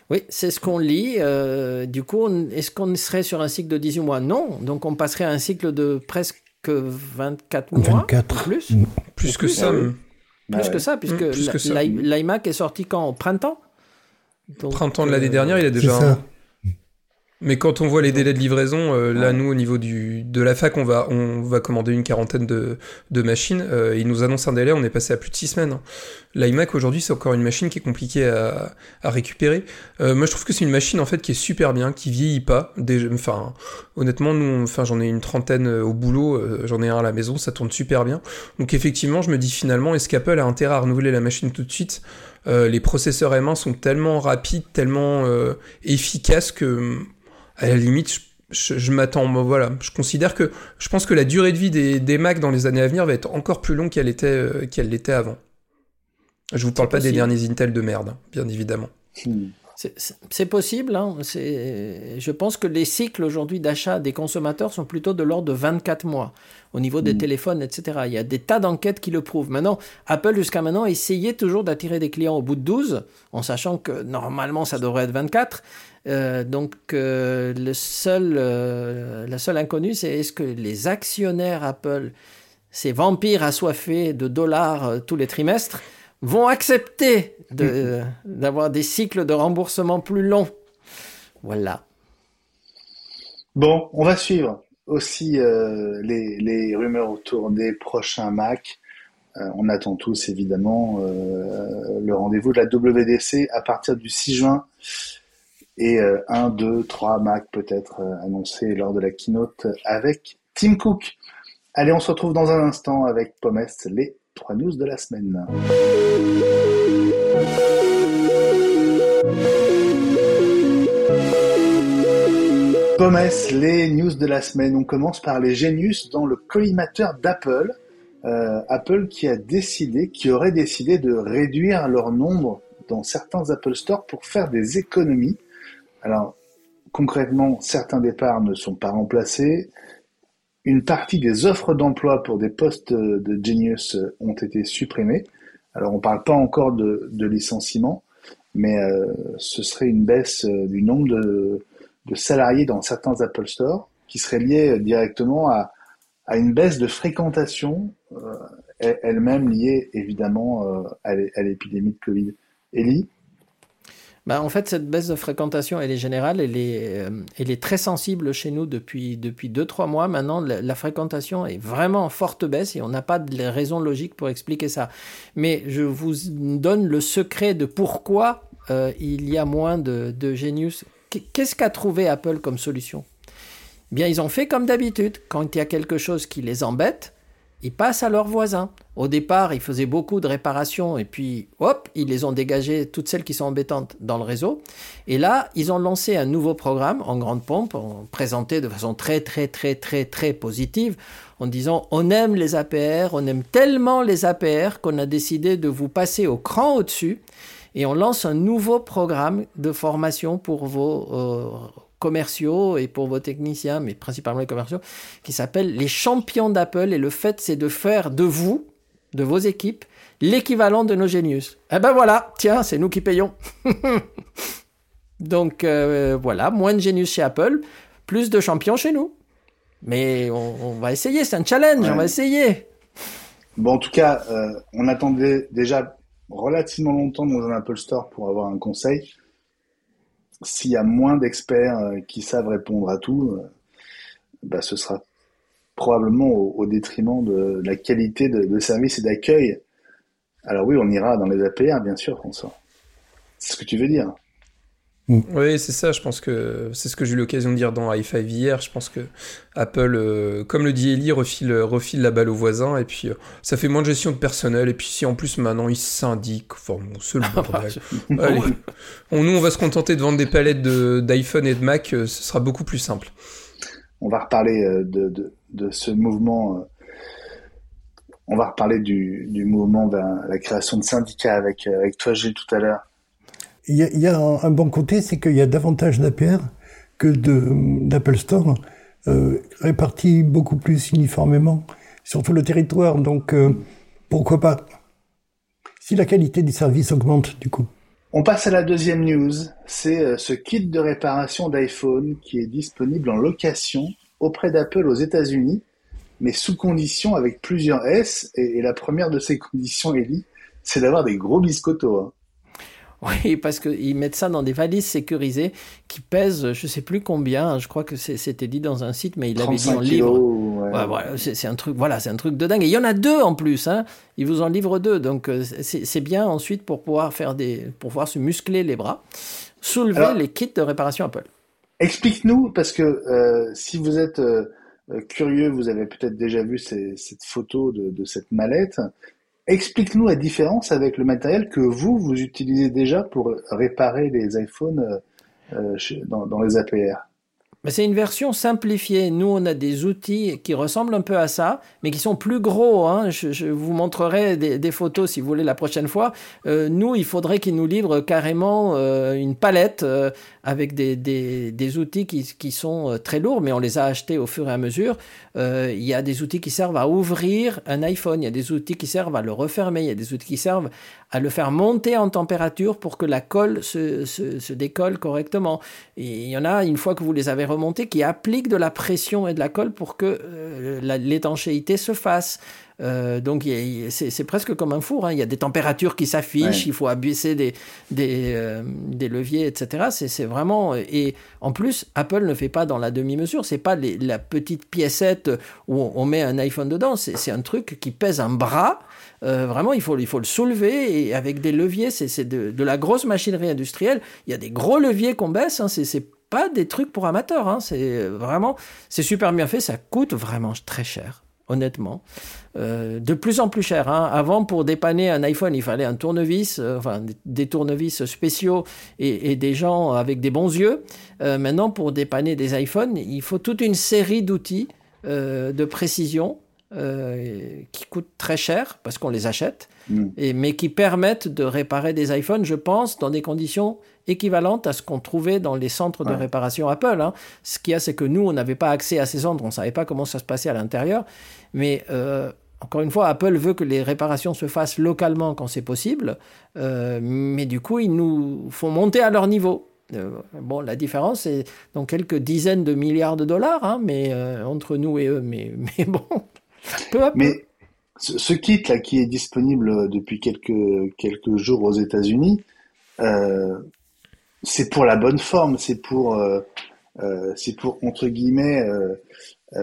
Oui, c'est ce qu'on lit. Euh, du coup, on, est-ce qu'on serait sur un cycle de dix-huit mois? Non. Donc, on passerait à un cycle de presque vingt-quatre mois. vingt-quatre. Plus. Mmh. Plus que ça. Plus, mmh. plus Ah que ouais. ça, puisque Mmh, plus la- que ça. l'i- l'iMac est sorti quand? Au printemps? Donc, Printemps de l'année euh, dernière, il a déjà C'est un ça. an. Mais quand on voit les délais de livraison, euh, là, nous, au niveau du, de la fac, on va, on va commander une quarantaine de, de machines. Euh, ils nous annoncent un délai, on est passé à plus de six semaines. hein. L'iMac, aujourd'hui, c'est encore une machine qui est compliquée à, à récupérer. Euh, moi, je trouve que c'est une machine, en fait, qui est super bien, qui vieillit pas. Déjà, enfin, honnêtement, nous, on- enfin, j'en ai une trentaine euh, au boulot, euh, j'en ai un à la maison, ça tourne super bien. Donc, effectivement, je me dis finalement, est-ce qu'Apple a intérêt à renouveler la machine tout de suite? Euh, les processeurs M un sont tellement rapides, tellement euh, efficaces que, à la limite, je, je, je m'attends, moi, voilà, je considère que, je pense que la durée de vie des, des Mac dans les années à venir va être encore plus longue qu'elle était, euh, qu'elle l'était avant. Je vous parle C'est pas des possible. derniers Intel de merde, bien évidemment. Hmm. C'est, c'est- c'est possible. Hein. C'est, je pense que les cycles aujourd'hui d'achat des consommateurs sont plutôt de l'ordre de vingt-quatre mois au niveau des Mm. téléphones, et cetera. Il y a des tas d'enquêtes qui le prouvent. Maintenant, Apple, jusqu'à maintenant, essayait toujours d'attirer des clients au bout de douze, en sachant que normalement, ça devrait être vingt-quatre. Euh, donc, euh, le seul, euh, la seule inconnue, c'est est-ce que les actionnaires Apple, ces vampires assoiffés de dollars euh, tous les trimestres, vont accepter de, d'avoir des cycles de remboursement plus longs. Voilà. Bon, on va suivre aussi euh, les, les rumeurs autour des prochains Mac. Euh, on attend tous évidemment euh, le rendez-vous de la W D C à partir du six juin et euh, un, deux, trois Mac peut-être euh, annoncés lors de la keynote avec Tim Cook. Allez, on se retrouve dans un instant avec Pommes, les trois news de la semaine. Pommes, les news de la semaine. On commence par les Genius dans le collimateur d'Apple. Euh, Apple qui a décidé, qui aurait décidé de réduire leur nombre dans certains Apple Store pour faire des économies. Alors, concrètement, certains départs ne sont pas remplacés. Une partie des offres d'emploi pour des postes de Genius ont été supprimées. Alors, on ne parle pas encore de, de licenciement, mais euh, ce serait une baisse du nombre de, de salariés dans certains Apple Store qui serait liée directement à, à une baisse de fréquentation, euh, elle-même liée évidemment euh, à l'épidémie de Covid. Élie ? Ben, en fait, cette baisse de fréquentation, elle est générale, elle est, euh, elle est très sensible chez nous depuis depuis deux trois mois. Maintenant, la, la fréquentation est vraiment en forte baisse et on n'a pas de raison logique pour expliquer ça. Mais je vous donne le secret de pourquoi euh, il y a moins de, de Genius. Qu'est-ce qu'a trouvé Apple comme solution ? Bien, ils ont fait comme d'habitude. Quand il y a quelque chose qui les embête, ils passent à leurs voisins. Au départ, ils faisaient beaucoup de réparations et puis, hop, ils les ont dégagées, toutes celles qui sont embêtantes, dans le réseau. Et là, ils ont lancé un nouveau programme en grande pompe, en présenté de façon très, très, très, très, très positive, en disant « On aime les A P R, on aime tellement les A P R qu'on a décidé de vous passer au cran au-dessus et on lance un nouveau programme de formation pour vos... Euh, commerciaux et pour vos techniciens, mais principalement les commerciaux, qui s'appelle les champions d'Apple. Et le fait, c'est de faire de vous, de vos équipes, l'équivalent de nos Genius. Eh ben voilà, tiens, c'est nous qui payons. Donc euh, voilà, moins de Genius chez Apple, plus de champions chez nous. Mais on, on va essayer, c'est un challenge, ouais. On va essayer. Bon, en tout cas, euh, on attendait déjà relativement longtemps dans un Apple Store pour avoir un conseil. S'il y a moins d'experts euh, qui savent répondre à tout, euh, bah, ce sera probablement au, au détriment de, de la qualité de, de service et d'accueil. Alors oui, on ira dans les A P R, bien sûr, François. C'est ce que tu veux dire. Oui, c'est ça, je pense que c'est ce que j'ai eu l'occasion de dire dans i cinq hier. Je pense que Apple, euh, comme le dit Ellie, refile, refile la balle aux voisins et puis euh, ça fait moins de gestion de personnel. Et puis si en plus maintenant ils syndiquent, enfin bon, c'est le bordel. Allez, on, nous on va se contenter de vendre des palettes de, d'iPhone et de Mac, euh, ce sera beaucoup plus simple. On va reparler euh, de, de, de ce mouvement, euh, on va reparler du, du mouvement vers la création de syndicats avec, euh, avec toi Gilles tout à l'heure. Il y a, il y a un, un bon côté, c'est qu'il y a davantage d'A P R que de, d'Apple Store, euh, répartis beaucoup plus uniformément sur tout le territoire. Donc, euh, pourquoi pas ? Si la qualité du service augmente, du coup. On passe à la deuxième news. C'est euh, ce kit de réparation d'iPhone qui est disponible en location auprès d'Apple aux États-Unis, mais sous condition avec plusieurs S. Et, et la première de ces conditions, Ellie, c'est d'avoir des gros biscottos. Hein. Oui, parce qu'ils mettent ça dans des valises sécurisées qui pèsent, je sais plus combien. Je crois que c'est, c'était dit dans un site, mais il avait dit en livre. Ouais. Ouais, voilà, c'est, c'est un truc, voilà, c'est un truc de dingue. Et il y en a deux en plus, hein. Ils vous en livrent deux, donc c'est, c'est bien ensuite pour pouvoir faire des, pour pouvoir se muscler les bras, soulever Alors, les kits de réparation Apple. Explique-nous, parce que euh, si vous êtes euh, curieux, vous avez peut-être déjà vu ces, cette photo de, de cette mallette. Explique-nous la différence avec le matériel que vous, vous utilisez déjà pour réparer les iPhones euh, chez, dans, dans les A P R. Mais c'est une version simplifiée. Nous, on a des outils qui ressemblent un peu à ça, mais qui sont plus gros. Hein. Je, je vous montrerai des, des photos, si vous voulez, la prochaine fois. Euh, nous, il faudrait qu'ils nous livrent carrément euh, une palette euh, avec des, des, des outils qui, qui sont très lourds, mais on les a achetés au fur et à mesure. Euh, il y a des outils qui servent à ouvrir un iPhone, il y a des outils qui servent à le refermer, il y a des outils qui servent à le faire monter en température pour que la colle se, se, se décolle correctement. Et il y en a, une fois que vous les avez remontés, qui appliquent de la pression et de la colle pour que euh, la, l'étanchéité se fasse. Euh, donc y a, c'est, c'est presque comme un four, hein. Il y a des températures qui s'affichent, ouais. Il faut abaisser des, des, euh, des leviers, et cetera. C'est, c'est vraiment... Et en plus, Apple ne fait pas dans la demi-mesure. C'est pas les, la petite piécette où on, on met un iPhone dedans. C'est, c'est un truc qui pèse un bras. Euh, vraiment, il faut, il faut le soulever et avec des leviers. C'est, c'est de, de la grosse machinerie industrielle. Il y a des gros leviers qu'on baisse. Hein. C'est, c'est pas des trucs pour amateurs. Hein. C'est vraiment... C'est super bien fait. Ça coûte vraiment très cher. Honnêtement, euh, de plus en plus cher. Hein. Avant, pour dépanner un iPhone, il fallait un tournevis, euh, enfin des tournevis spéciaux et, et des gens avec des bons yeux. Euh, maintenant, pour dépanner des iPhones, il faut toute une série d'outils euh, de précision euh, qui coûtent très cher parce qu'on les achète, mmh. et, mais qui permettent de réparer des iPhones, je pense, dans des conditions équivalente à ce qu'on trouvait dans les centres de ouais. réparation Apple. Hein. Ce qu'il y a, c'est que nous, on n'avait pas accès à ces centres, on ne savait pas comment ça se passait à l'intérieur. Mais euh, encore une fois, Apple veut que les réparations se fassent localement quand c'est possible. Euh, mais du coup, ils nous font monter à leur niveau. Euh, bon, la différence, c'est dans quelques dizaines de milliards de dollars, hein, mais euh, entre nous et eux. Mais, mais bon, peu à peu. Mais ce, ce kit-là qui est disponible depuis quelques, quelques jours aux États-Unis, euh, c'est pour la bonne forme, c'est pour, euh, euh, c'est pour entre guillemets euh, euh,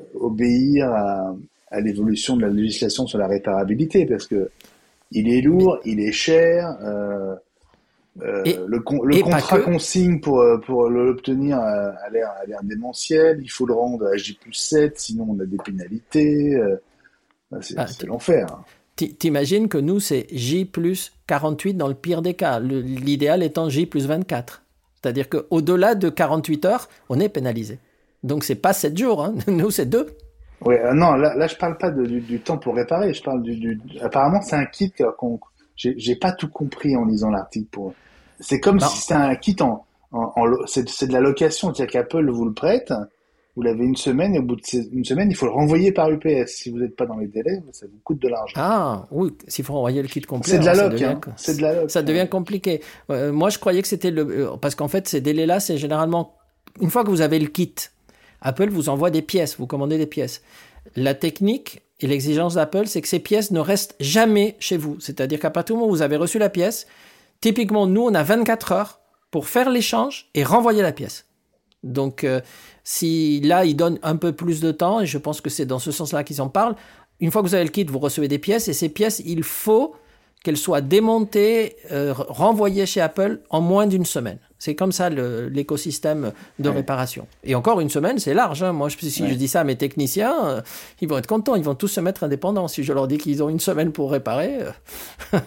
obéir à, à l'évolution de la législation sur la réparabilité, parce que il est lourd, il est cher. Euh, euh, et, le con, le contrat qu'on signe pour pour l'obtenir a l'air a l'air démentiel. Il faut le rendre à J plus sept, sinon on a des pénalités. Euh, c'est, ah, c'est l'enfer. T'imagines que nous, c'est J plus quarante-huit dans le pire des cas, le, l'idéal étant J plus vingt-quatre. C'est-à-dire qu'au-delà de quarante-huit heures, on est pénalisé. Donc, c'est pas sept jours, hein. Nous, c'est deux. Oui, euh, non, là, là, je parle pas de, du, du temps pour réparer, je parle du... du apparemment, c'est un kit qu'on... J'ai, j'ai pas tout compris en lisant l'article. Pour... C'est comme non. si c'était un kit en... en, en c'est, c'est de la location, c'est-à-dire qu'Apple vous le prête, vous l'avez une semaine, et au bout d'une semaine, il faut le renvoyer par U P S. Si vous n'êtes pas dans les délais, ça vous coûte de l'argent. Ah, oui, s'il faut renvoyer le kit complet. C'est de la alors, loc, ça hein. devient, C'est de la loc. Ça devient compliqué. Euh, moi, je croyais que c'était le... Parce qu'en fait, ces délais-là, c'est généralement... Une fois que vous avez le kit, Apple vous envoie des pièces, vous commandez des pièces. La technique et l'exigence d'Apple, c'est que ces pièces ne restent jamais chez vous. C'est-à-dire qu'à partir du moment où vous avez reçu la pièce, typiquement, nous, on a vingt-quatre heures pour faire l'échange et renvoyer la pièce. Donc, euh, si là, ils donnent un peu plus de temps, et je pense que c'est dans ce sens-là qu'ils en parlent, une fois que vous avez le kit, vous recevez des pièces, et ces pièces, il faut qu'elles soient démontées, euh, renvoyées chez Apple en moins d'une semaine. C'est comme ça le, l'écosystème de ouais. réparation. Et encore une semaine, c'est large. Hein. Moi, je, si ouais. je dis ça à mes techniciens, euh, ils vont être contents, ils vont tous se mettre indépendants. Si je leur dis qu'ils ont une semaine pour réparer... Euh...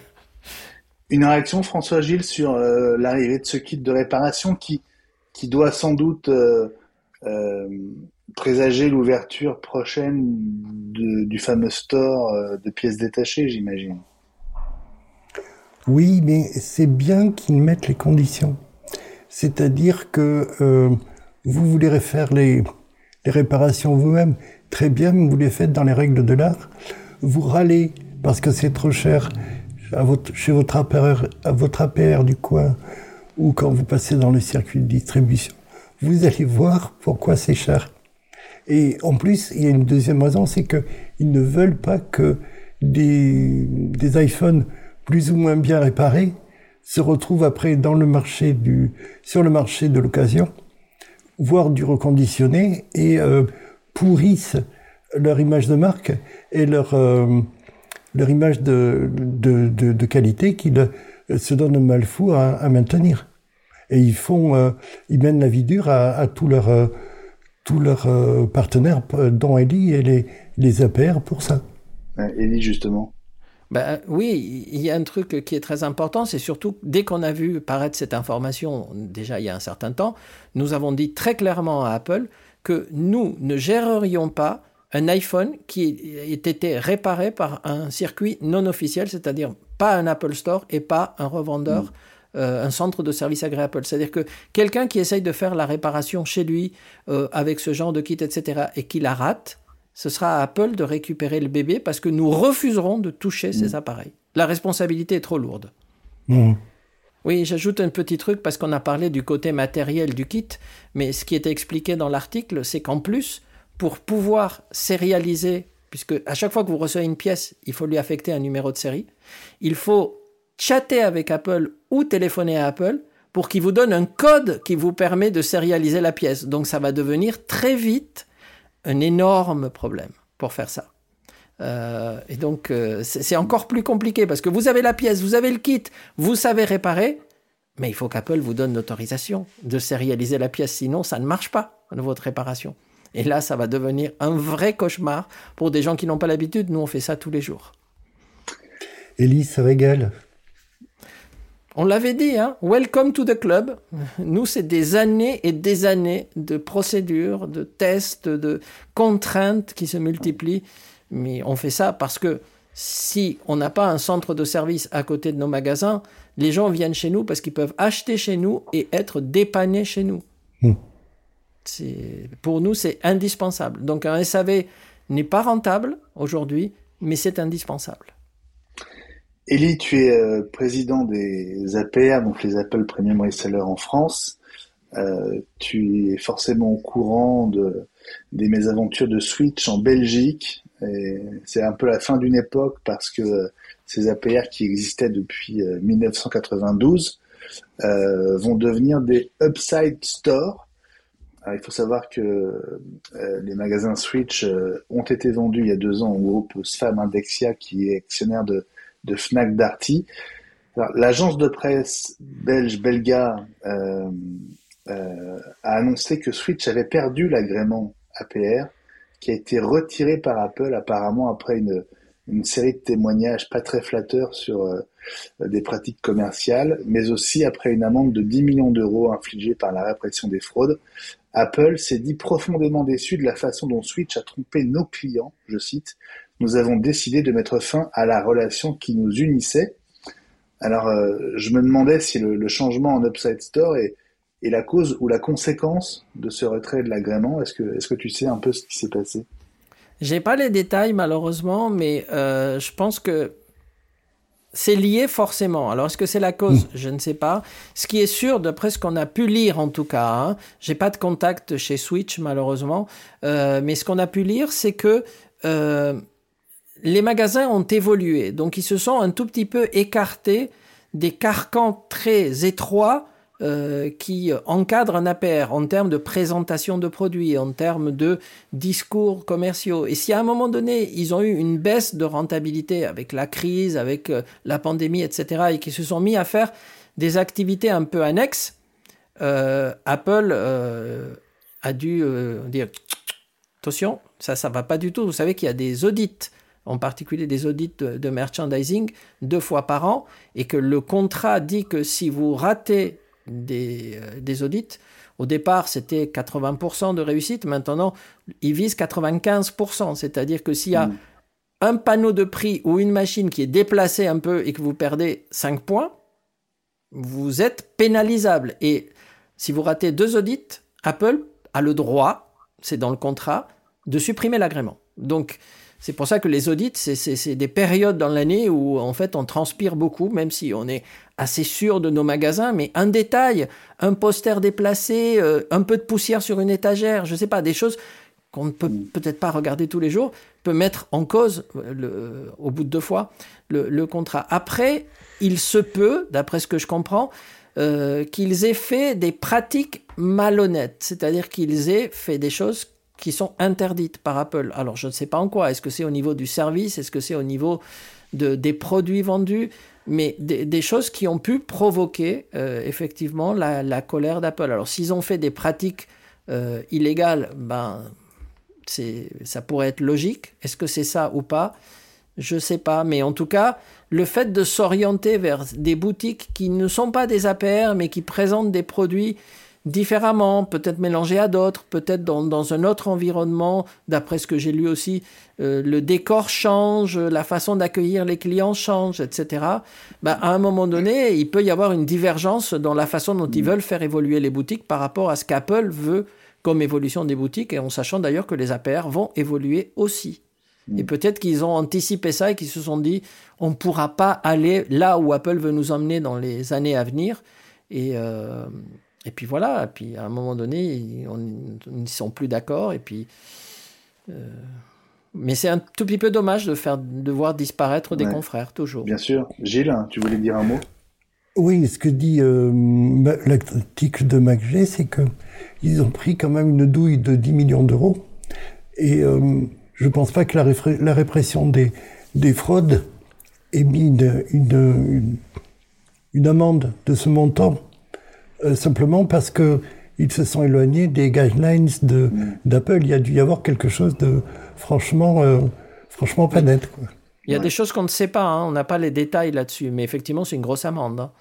Une réaction, François Gilles, sur euh, l'arrivée de ce kit de réparation qui... qui doit sans doute euh, euh, présager l'ouverture prochaine de, du fameux store euh, de pièces détachées, j'imagine. Oui, mais c'est bien qu'ils mettent les conditions. C'est-à-dire que euh, vous voulez faire les, les réparations vous-même, très bien, vous les faites dans les règles de l'art. Vous râlez parce que c'est trop cher à votre, chez votre A P R, à votre A P R du coin, ou quand vous passez dans le circuit de distribution, vous allez voir pourquoi c'est cher. Et en plus, il y a une deuxième raison, c'est qu'ils ne veulent pas que des, des iPhones plus ou moins bien réparés se retrouvent après dans le marché du, sur le marché de l'occasion, voire du reconditionné, et euh, pourrissent leur image de marque et leur, euh, leur image de, de, de, de qualité qu'ils se donnent mal fou à, à maintenir. Et ils font, euh, ils mènent la vie dure à, à tous leurs, euh, tous leurs euh, partenaires, dont Ellie et les, les A P R pour ça. Ellie, justement. Ben, oui, il y a un truc qui est très important, c'est surtout dès qu'on a vu paraître cette information, déjà il y a un certain temps, nous avons dit très clairement à Apple que nous ne gérerions pas un iPhone qui ait été réparé par un circuit non officiel, c'est-à-dire pas un Apple Store et pas un revendeur, mmh. euh, un centre de service agréé Apple. C'est-à-dire que quelqu'un qui essaye de faire la réparation chez lui euh, avec ce genre de kit, et cetera, et qui la rate, ce sera à Apple de récupérer le bébé parce que nous refuserons de toucher mmh. ces appareils. La responsabilité est trop lourde. Mmh. Oui, j'ajoute un petit truc parce qu'on a parlé du côté matériel du kit, mais ce qui était expliqué dans l'article, c'est qu'en plus, pour pouvoir sérialiser, puisque à chaque fois que vous recevez une pièce, il faut lui affecter un numéro de série, il faut chatter avec Apple ou téléphoner à Apple pour qu'il vous donne un code qui vous permet de sérialiser la pièce. Donc ça va devenir très vite un énorme problème pour faire ça. Euh, et donc, euh, c'est, c'est encore plus compliqué parce que vous avez la pièce, vous avez le kit, vous savez réparer, mais il faut qu'Apple vous donne l'autorisation de sérialiser la pièce, sinon ça ne marche pas, votre réparation. Et là, ça va devenir un vrai cauchemar pour des gens qui n'ont pas l'habitude. Nous, on fait ça tous les jours. Ellie, ça régale. On l'avait dit, hein, welcome to the club. Nous, c'est des années et des années de procédures, de tests, de contraintes qui se multiplient. Mais on fait ça parce que si on n'a pas un centre de service à côté de nos magasins, les gens viennent chez nous parce qu'ils peuvent acheter chez nous et être dépannés chez nous. Mmh. C'est, pour nous, c'est indispensable. Donc, un S A V n'est pas rentable aujourd'hui, mais c'est indispensable. Ellie, tu es euh, président des A P R, donc les Apple Premium Resellers en France. Euh, tu es forcément au courant de, des mésaventures de Switch en Belgique. Et c'est un peu la fin d'une époque parce que ces A P R qui existaient depuis euh, dix-neuf cent quatre-vingt-douze euh, vont devenir des Upside Store. Alors, il faut savoir que euh, les magasins Switch euh, ont été vendus il y a deux ans au groupe Sfam Indexia qui est actionnaire de, de Fnac Darty. Alors, l'agence de presse belge Belga euh, euh, a annoncé que Switch avait perdu l'agrément A P R qui a été retiré par Apple apparemment après une, une série de témoignages pas très flatteurs sur euh, des pratiques commerciales, mais aussi après une amende de dix millions d'euros infligée par la répression des fraudes. Apple s'est dit profondément déçu de la façon dont Switch a trompé nos clients, je cite. Nous avons décidé de mettre fin à la relation qui nous unissait. Alors, euh, je me demandais si le, le changement en Upside Store est, est la cause ou la conséquence de ce retrait de l'agrément. Est-ce que, est-ce que tu sais un peu ce qui s'est passé ? J'ai pas les détails malheureusement, mais euh, je pense que c'est lié forcément. Alors, est-ce que c'est la cause ? Je ne sais pas. Ce qui est sûr, d'après ce qu'on a pu lire en tout cas, hein, j'ai pas de contact chez Switch malheureusement, euh, mais ce qu'on a pu lire, c'est que euh, les magasins ont évolué. Donc, ils se sont un tout petit peu écartés des carcans très étroits euh, qui encadrent un A P R en termes de présentation de produits, en termes de discours commerciaux. Et si à un moment donné, ils ont eu une baisse de rentabilité avec la crise, avec euh, la pandémie, et cetera, et qu'ils se sont mis à faire des activités un peu annexes, euh, Apple euh, a dû euh, dire « Attention, ça, ça va pas du tout. » Vous savez qu'il y a des audits, en particulier des audits de, de merchandising, deux fois par an, et que le contrat dit que si vous ratez des, euh, des audits, au départ, c'était quatre-vingts pour cent de réussite. Maintenant, ils visent quatre-vingt-quinze pour cent. C'est-à-dire que s'il y a mmh. un panneau de prix ou une machine qui est déplacée un peu et que vous perdez cinq points, vous êtes pénalisable. Et si vous ratez deux audits, Apple a le droit, c'est dans le contrat, de supprimer l'agrément. Donc, C'est pour ça que les audits, c'est, c'est, c'est des périodes dans l'année où, en fait, on transpire beaucoup, même si on est assez sûr de nos magasins, mais un détail, un poster déplacé, euh, un peu de poussière sur une étagère, je sais pas, des choses qu'on ne peut peut-être pas regarder tous les jours, peut mettre en cause, le, au bout de deux fois, le, le contrat. Après, il se peut, d'après ce que je comprends, euh, qu'ils aient fait des pratiques malhonnêtes, c'est-à-dire qu'ils aient fait des choses qui sont interdites par Apple. Alors, je ne sais pas en quoi. Est-ce que c'est au niveau du service? Est-ce que c'est au niveau de, des produits vendus? Mais des, des choses qui ont pu provoquer, euh, effectivement, la, la colère d'Apple. Alors, s'ils ont fait des pratiques euh, illégales, ben, c'est, ça pourrait être logique. Est-ce que c'est ça ou pas? Je ne sais pas. Mais en tout cas, le fait de s'orienter vers des boutiques qui ne sont pas des A P R, mais qui présentent des produits différemment, peut-être mélangés à d'autres, peut-être dans, dans un autre environnement, d'après ce que j'ai lu aussi, euh, le décor change, la façon d'accueillir les clients change, et cetera. Ben, à un moment donné, il peut y avoir une divergence dans la façon dont ils veulent faire évoluer les boutiques par rapport à ce qu'Apple veut comme évolution des boutiques, et en sachant d'ailleurs que les A P R vont évoluer aussi. Et peut-être qu'ils ont anticipé ça et qu'ils se sont dit, on ne pourra pas aller là où Apple veut nous emmener dans les années à venir, et... Euh, Et puis voilà, et puis à un moment donné, ils ne sont plus d'accord. Et puis, euh, mais c'est un tout petit peu dommage de, faire, de voir disparaître des ouais. confrères, toujours. Bien sûr. Gilles, tu voulais dire un mot? Oui, ce que dit euh, l'article de MacG, c'est qu'ils ont pris quand même une douille de dix millions d'euros. Et euh, je ne pense pas que la, réfré- la répression des, des fraudes ait mis une, une, une, une amende de ce montant. Euh, simplement parce que ils se sont éloignés des guidelines de, mmh. d'Apple. Il y a dû y avoir quelque chose de franchement, euh, franchement pas net, quoi. Il y a ouais. des choses qu'on ne sait pas, hein. On n'a pas les détails là-dessus, mais effectivement, c'est une grosse amende. Hein.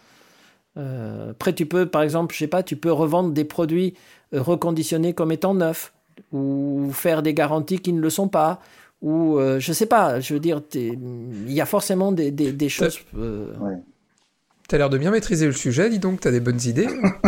Euh, après, tu peux, par exemple, je sais pas, tu peux revendre des produits euh, reconditionnés comme étant neufs, ou faire des garanties qui ne le sont pas, ou euh, je sais pas. Je veux dire, il y a forcément des, des, des choses. Euh, ouais. T'as l'air de bien maîtriser le sujet, dis donc, t'as des bonnes idées.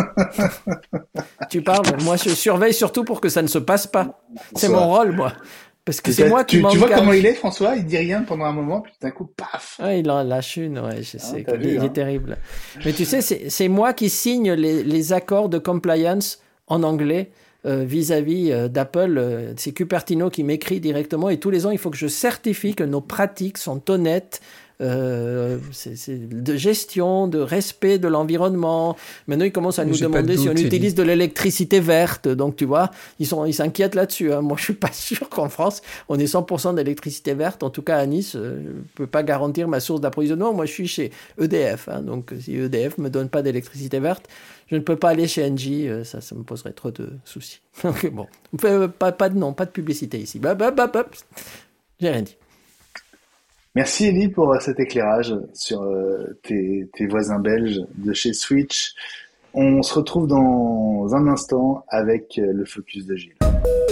Tu parles, moi je surveille surtout pour que ça ne se passe pas. C'est mon rôle, moi. Parce que c'est moi qui tu, m'engage. Tu vois comment il est, François? Il dit rien pendant un moment, puis d'un coup, paf! Ouais, il en lâche une, ouais, je sais. Ah, il, vu, il hein. est terrible. Mais tu sais, c'est, c'est moi qui signe les, les accords de compliance en anglais euh, vis-à-vis euh, d'Apple. Euh, c'est Cupertino qui m'écrit directement, et tous les ans, il faut que je certifie que nos pratiques sont honnêtes. Euh, c'est, c'est de gestion, de respect de l'environnement. Maintenant, ils commencent à nous J'ai demander de doute, si on Elie. utilise de l'électricité verte. Donc, tu vois, ils, sont, ils s'inquiètent là-dessus. Hein. Moi, je suis pas sûr qu'en France, on ait cent pour cent d'électricité verte. En tout cas, à Nice, euh, je ne peux pas garantir ma source d'approvisionnement. Moi, je suis chez E D F. Hein. Donc, si E D F me donne pas d'électricité verte, je ne peux pas aller chez Engie. Euh, ça, ça me poserait trop de soucis. Donc, bon, pas, pas, pas de nom, pas de publicité ici. Bah, bah, bah, bah. J'ai rien dit. Merci Elie pour cet éclairage sur euh, tes, tes voisins belges de chez Switch. On se retrouve dans un instant avec le focus de Gilles.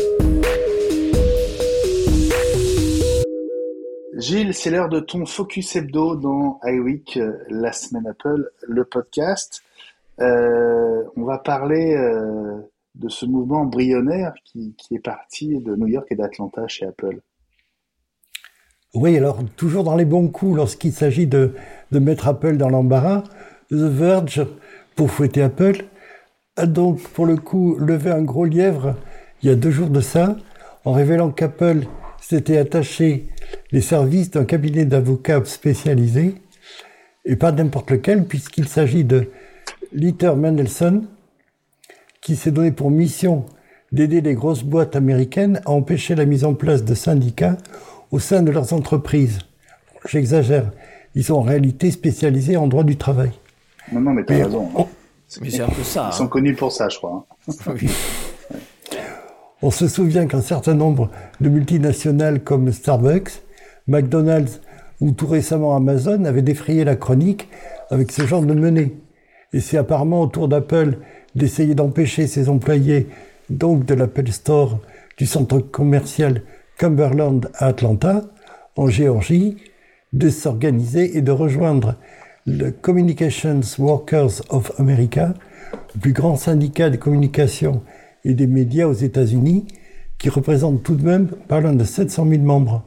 Gilles, c'est l'heure de ton focus hebdo dans iWeek, la semaine Apple, le podcast. Euh, on va parler euh, de ce mouvement embryonnaire qui, qui est parti de New York et d'Atlanta chez Apple. Oui, alors, toujours dans les bons coups, lorsqu'il s'agit de, de mettre Apple dans l'embarras, The Verge, pour fouetter Apple, a donc, pour le coup, levé un gros lièvre il y a deux jours de ça, en révélant qu'Apple s'était attaché les services d'un cabinet d'avocats spécialisé, et pas n'importe lequel, puisqu'il s'agit de Litter Mandelson, qui s'est donné pour mission d'aider les grosses boîtes américaines à empêcher la mise en place de syndicats au sein de leurs entreprises. J'exagère. Ils sont en réalité spécialisés en droit du travail. Non, non, mais t'as mais raison. On, mais c'est un peu ça. Ils sont hein. connus pour ça, je crois. Oui. On se souvient qu'un certain nombre de multinationales comme Starbucks, McDonald's ou tout récemment Amazon avaient défrayé la chronique avec ce genre de menées. Et c'est apparemment au tour d'Apple d'essayer d'empêcher ses employés, donc de l'Apple Store du centre commercial Cumberland à Atlanta, en Géorgie, de s'organiser et de rejoindre le Communications Workers of America, le plus grand syndicat des communications et des médias aux États-Unis, qui représente tout de même pas loin de sept cent mille membres.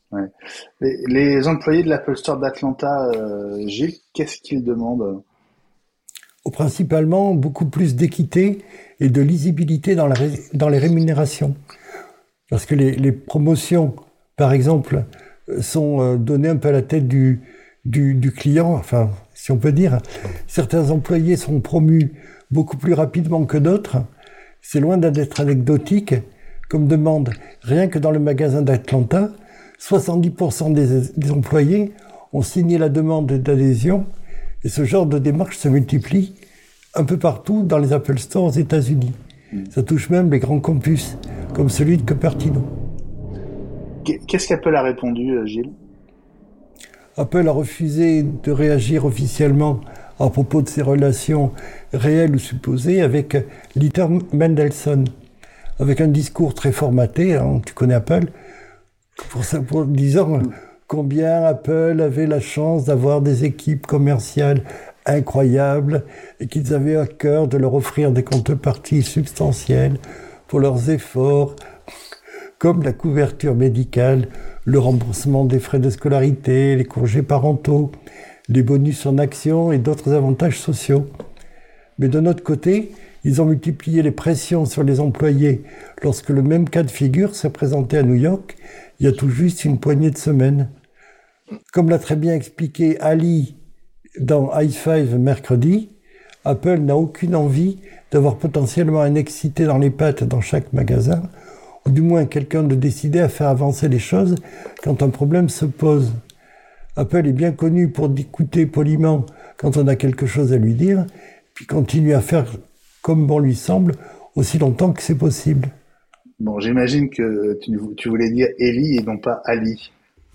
Ouais. Les, les employés de l'Apple Store d'Atlanta, euh, Gilles, qu'est-ce qu'ils demandent? Oh, principalement, beaucoup plus d'équité et de lisibilité dans, la ré- dans les rémunérations. Parce que les, les promotions, par exemple, sont euh, données un peu à la tête du, du, du client, enfin, si on peut dire. Certains employés sont promus beaucoup plus rapidement que d'autres. C'est loin d'être anecdotique comme demande. Rien que dans le magasin d'Atlanta, soixante-dix pour cent des, des employés ont signé la demande d'adhésion, et ce genre de démarche se multiplie un peu partout dans les Apple Store aux États-Unis. Ça touche même les grands campus, comme celui de Cupertino. Qu'est-ce qu'Apple a répondu, Gilles? Apple a refusé de réagir officiellement à propos de ses relations réelles ou supposées avec Lisa Mendelssohn, avec un discours très formaté, hein, tu connais Apple, pour, ça, pour disant combien Apple avait la chance d'avoir des équipes commerciales incroyables et qu'ils avaient à cœur de leur offrir des contreparties substantielles pour leurs efforts, comme la couverture médicale, le remboursement des frais de scolarité, les congés parentaux, les bonus en actions et d'autres avantages sociaux. Mais de notre côté, ils ont multiplié les pressions sur les employés lorsque le même cas de figure s'est présenté à New York il y a tout juste une poignée de semaines. Comme l'a très bien expliqué Ali dans High Five mercredi, Apple n'a aucune envie d'avoir potentiellement un excité dans les pattes dans chaque magasin, ou du moins quelqu'un de décidé à faire avancer les choses quand un problème se pose. Apple est bien connu pour écouter poliment quand on a quelque chose à lui dire, puis continue à faire comme bon lui semble, aussi longtemps que c'est possible. Bon, j'imagine que tu, tu voulais dire Eli et non pas Ali.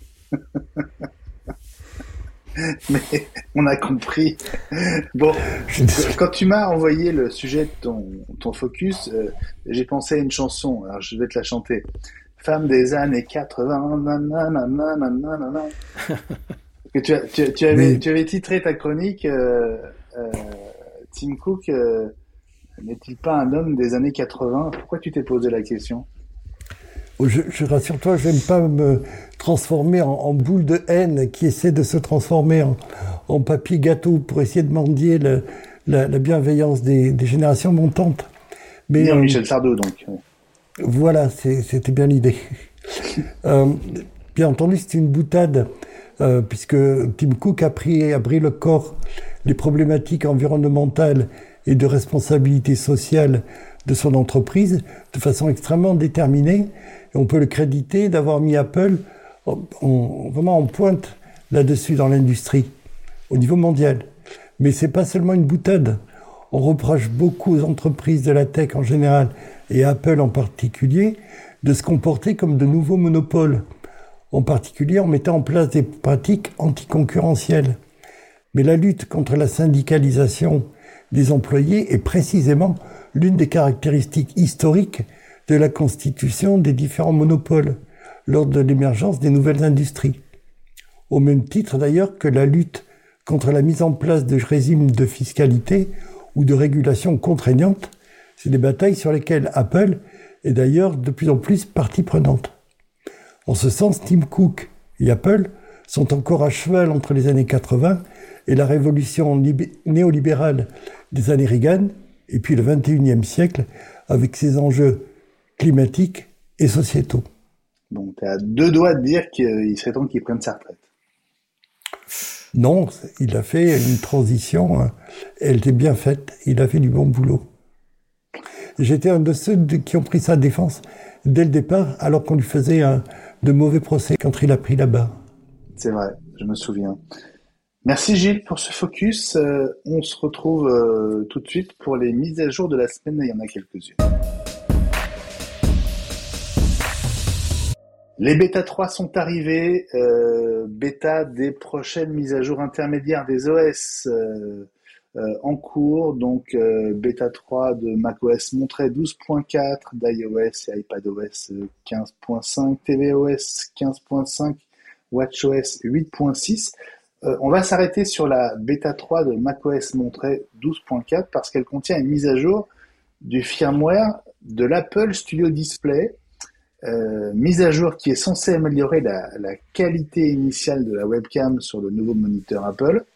Mais on a compris. Bon, quand tu m'as envoyé le sujet de ton, ton focus, euh, j'ai pensé à une chanson. Alors, je vais te la chanter. Femme des années quatre-vingts, nanana, nanana. Que tu, as, tu, tu, avais, oui. tu avais titré ta chronique euh, euh, Tim Cook euh, n'est-il pas un homme des années quatre-vingts? Pourquoi tu t'es posé la question? Je, je rassure-toi, je n'aime pas me transformer en, en boule de haine qui essaie de se transformer en, en papier gâteau pour essayer de mendier le, la, la bienveillance des, des générations montantes. Mais euh, Michel Sardou, donc. Voilà, c'est, c'était bien l'idée. euh, bien entendu, c'est une boutade, euh, puisque Tim Cook a pris, a pris le corps des problématiques environnementales et de responsabilité sociale de son entreprise de façon extrêmement déterminée. Et on peut le créditer d'avoir mis Apple en, en, vraiment en pointe là-dessus dans l'industrie, au niveau mondial. Mais c'est pas seulement une boutade. On reproche beaucoup aux entreprises de la tech en général, et Apple en particulier, de se comporter comme de nouveaux monopoles, en particulier en mettant en place des pratiques anticoncurrentielles. Mais la lutte contre la syndicalisation des employés est précisément l'une des caractéristiques historiques de la constitution des différents monopoles lors de l'émergence des nouvelles industries. Au même titre d'ailleurs que la lutte contre la mise en place de régimes de fiscalité ou de régulation contraignantes, c'est des batailles sur lesquelles Apple est d'ailleurs de plus en plus partie prenante. En ce sens, Tim Cook et Apple sont encore à cheval entre les années quatre-vingts et la révolution libé- néolibérale des années Reagan, et puis le vingt et unième siècle, avec ses enjeux climatiques et sociétaux. Donc, tu as deux doigts de dire qu'il serait temps qu'il prenne sa retraite. Non, il a fait une transition, elle était bien faite, il a fait du bon boulot. J'étais un de ceux qui ont pris sa défense dès le départ, alors qu'on lui faisait un, de mauvais procès quand il a pris la barre. C'est vrai, je me souviens. Merci Gilles pour ce focus. Euh, on se retrouve euh, tout de suite pour les mises à jour de la semaine. Il y en a quelques-unes. Les bêta trois sont arrivés. Euh, bêta des prochaines mises à jour intermédiaires des O S euh, euh, en cours. Donc euh, bêta trois de macOS Monterey douze point quatre, d'iOS et iPadOS quinze point cinq, tvOS quinze point cinq, watchOS huit point six. Euh, on va s'arrêter sur la bêta trois de macOS Monterey douze point quatre parce qu'elle contient une mise à jour du firmware de l'Apple Studio Display euh, mise à jour qui est censée améliorer la, la qualité initiale de la webcam sur le nouveau moniteur Apple.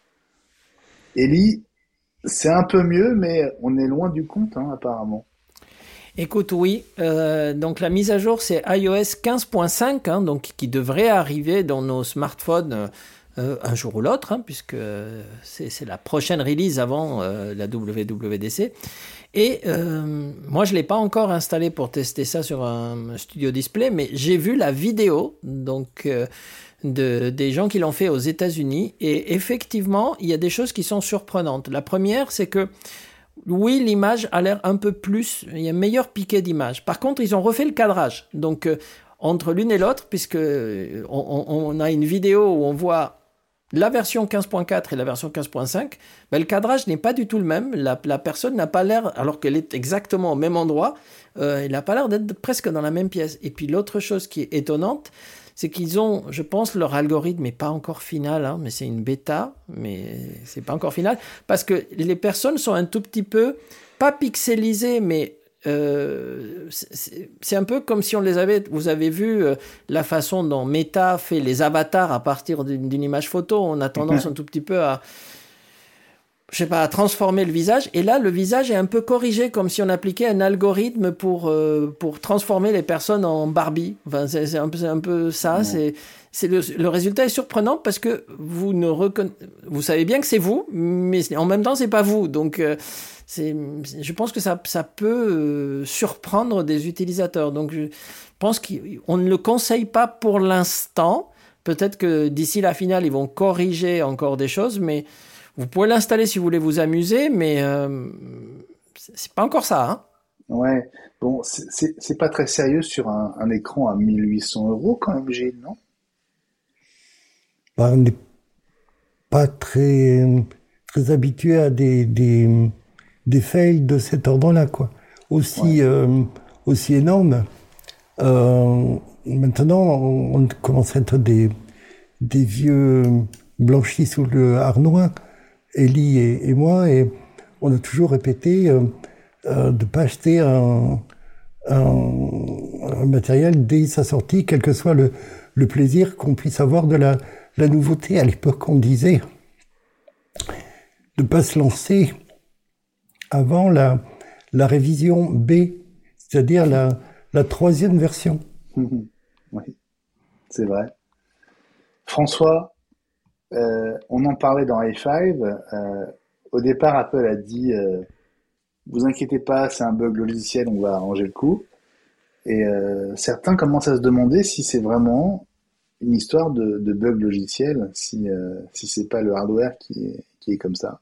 Eli, c'est un peu mieux, mais on est loin du compte, hein, apparemment. Écoute, oui. Euh, donc la mise à jour, c'est iOS quinze point cinq, hein, donc qui devrait arriver dans nos smartphones euh, un jour ou l'autre, hein, puisque c'est, c'est la prochaine release avant euh, la W W D C. Et euh, moi, je l'ai pas encore installé pour tester ça sur un Studio Display, mais j'ai vu la vidéo, donc. Euh, De, des gens qui l'ont fait aux États-Unis, et effectivement, il y a des choses qui sont surprenantes. La première, c'est que oui, l'image a l'air un peu plus, il y a un meilleur piqué d'image. Par contre, ils ont refait le cadrage. Donc, euh, entre l'une et l'autre, puisque on, on, on a une vidéo où on voit la version quinze point quatre et la version quinze point cinq, ben, le cadrage n'est pas du tout le même. La, la personne n'a pas l'air, alors qu'elle est exactement au même endroit, euh, elle n'a pas l'air d'être presque dans la même pièce. Et puis, l'autre chose qui est étonnante, c'est qu'ils ont, je pense, leur algorithme n'est pas encore final, hein, mais c'est une bêta, mais c'est pas encore final, parce que les personnes sont un tout petit peu, pas pixelisées, mais euh, c'est, c'est un peu comme si on les avait, vous avez vu euh, la façon dont Meta fait les avatars à partir d'une, d'une image photo, on a tendance un tout petit peu à... je sais pas, à transformer le visage. Et là, le visage est un peu corrigé, comme si on appliquait un algorithme pour, euh, pour transformer les personnes en Barbie. Enfin, c'est, c'est, un, peu, c'est un peu ça. Ouais. C'est, c'est le, le résultat est surprenant parce que vous ne reconna... vous savez bien que c'est vous, mais en même temps, c'est pas vous. Donc, euh, c'est, je pense que ça, ça peut euh, surprendre des utilisateurs. Donc, je pense qu'on ne le conseille pas pour l'instant. Peut-être que d'ici la finale, ils vont corriger encore des choses, mais vous pouvez l'installer si vous voulez vous amuser, mais euh, c'est pas encore ça. Hein. Ouais, bon, c'est, c'est, c'est pas très sérieux sur un, un écran à mille huit cents euros quand même, Gilles, non? Bah, on n'est pas très, très habitué à des, des, des fails de cet ordre-là, quoi. Aussi, ouais. euh, aussi énorme. Euh, maintenant, on, on commence à être des, des vieux blanchis sous le harnois. Eli et, et moi, et on a toujours répété euh, euh, de ne pas acheter un, un, un matériel dès sa sortie, quel que soit le, le plaisir qu'on puisse avoir de la, la nouveauté. À l'époque, on disait de ne pas se lancer avant la, la révision B, c'est-à-dire la, la troisième version. Oui, c'est vrai. François, Euh, on en parlait dans i cinq. Euh, au départ, Apple a dit euh, vous inquiétez pas, c'est un bug logiciel, on va arranger le coup. Et euh, certains commencent à se demander si c'est vraiment une histoire de, de bug logiciel, si euh, si c'est pas le hardware qui est qui est comme ça.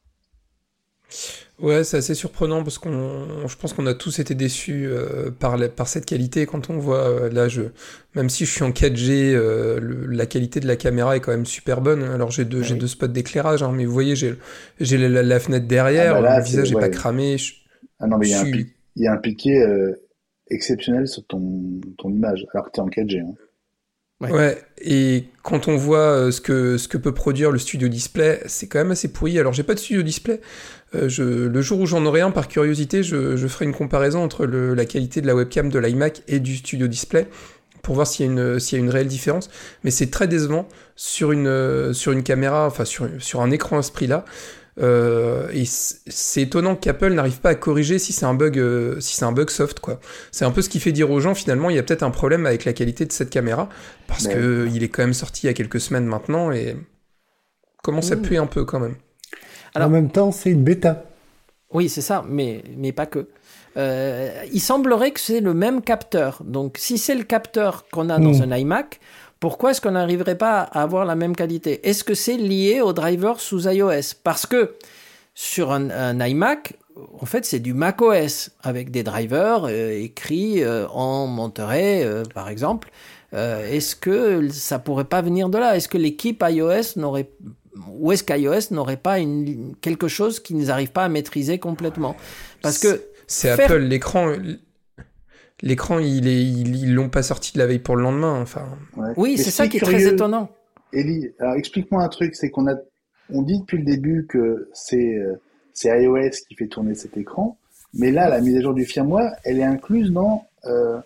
Ouais, c'est assez surprenant parce qu'on, je pense qu'on a tous été déçus euh, par, la, par cette qualité. Quand on voit, euh, là, je, même si je suis en quatre G, euh, le, la qualité de la caméra est quand même super bonne. Alors j'ai deux, oui. j'ai deux spots d'éclairage, hein, mais vous voyez, j'ai, j'ai la, la fenêtre derrière, ah bah là, le visage n'est ouais. pas cramé. Je, ah non, mais il y, suis... y a un piqué euh, exceptionnel sur ton, ton image, alors que tu es en quatre G. Hein. Ouais. ouais, et quand on voit euh, ce que ce que peut produire le Studio Display, c'est quand même assez pourri. Alors j'ai pas de Studio Display. Euh, je, le jour où j'en aurai un, par curiosité, je, je ferai une comparaison entre le, la qualité de la webcam de l'iMac et du Studio Display pour voir s'il y a une s'il y a une réelle différence. Mais c'est très décevant sur une sur une caméra, enfin sur sur un écran à ce prix-là. Euh, et c'est étonnant qu'Apple n'arrive pas à corriger si c'est un bug, euh, si c'est un bug soft, quoi. C'est un peu ce qui fait dire aux gens, finalement, il y a peut-être un problème avec la qualité de cette caméra, parce Mais... que il est quand même sorti il y a quelques semaines maintenant, et commence à puer un peu quand même. Alors, en même temps, c'est une bêta. Oui, c'est ça, mais, mais pas que. Euh, il semblerait que c'est le même capteur. Donc, si c'est le capteur qu'on a dans mmh. un iMac, pourquoi est-ce qu'on n'arriverait pas à avoir la même qualité? Est-ce que c'est lié aux drivers sous iOS? Parce que sur un, un iMac, en fait, c'est du macOS avec des drivers euh, écrits euh, en Monterey, euh, par exemple. Euh, est-ce que ça pourrait pas venir de là? Est-ce que l'équipe iOS n'aurait, ou est-ce qu'iOS n'aurait pas une, quelque chose qu'ils n'arrivent pas à maîtriser complètement? Parce que c'est faire... Apple, l'écran. L'écran, il est, ils, ils l'ont pas sorti de la veille pour le lendemain, enfin. Ouais. Oui, Mais c'est ça qui est curieux, très étonnant. Eli, alors explique-moi un truc, c'est qu'on a, on dit depuis le début que c'est, euh, c'est iOS qui fait tourner cet écran, mais là, la mise à jour du firmware, elle est incluse dans, euh,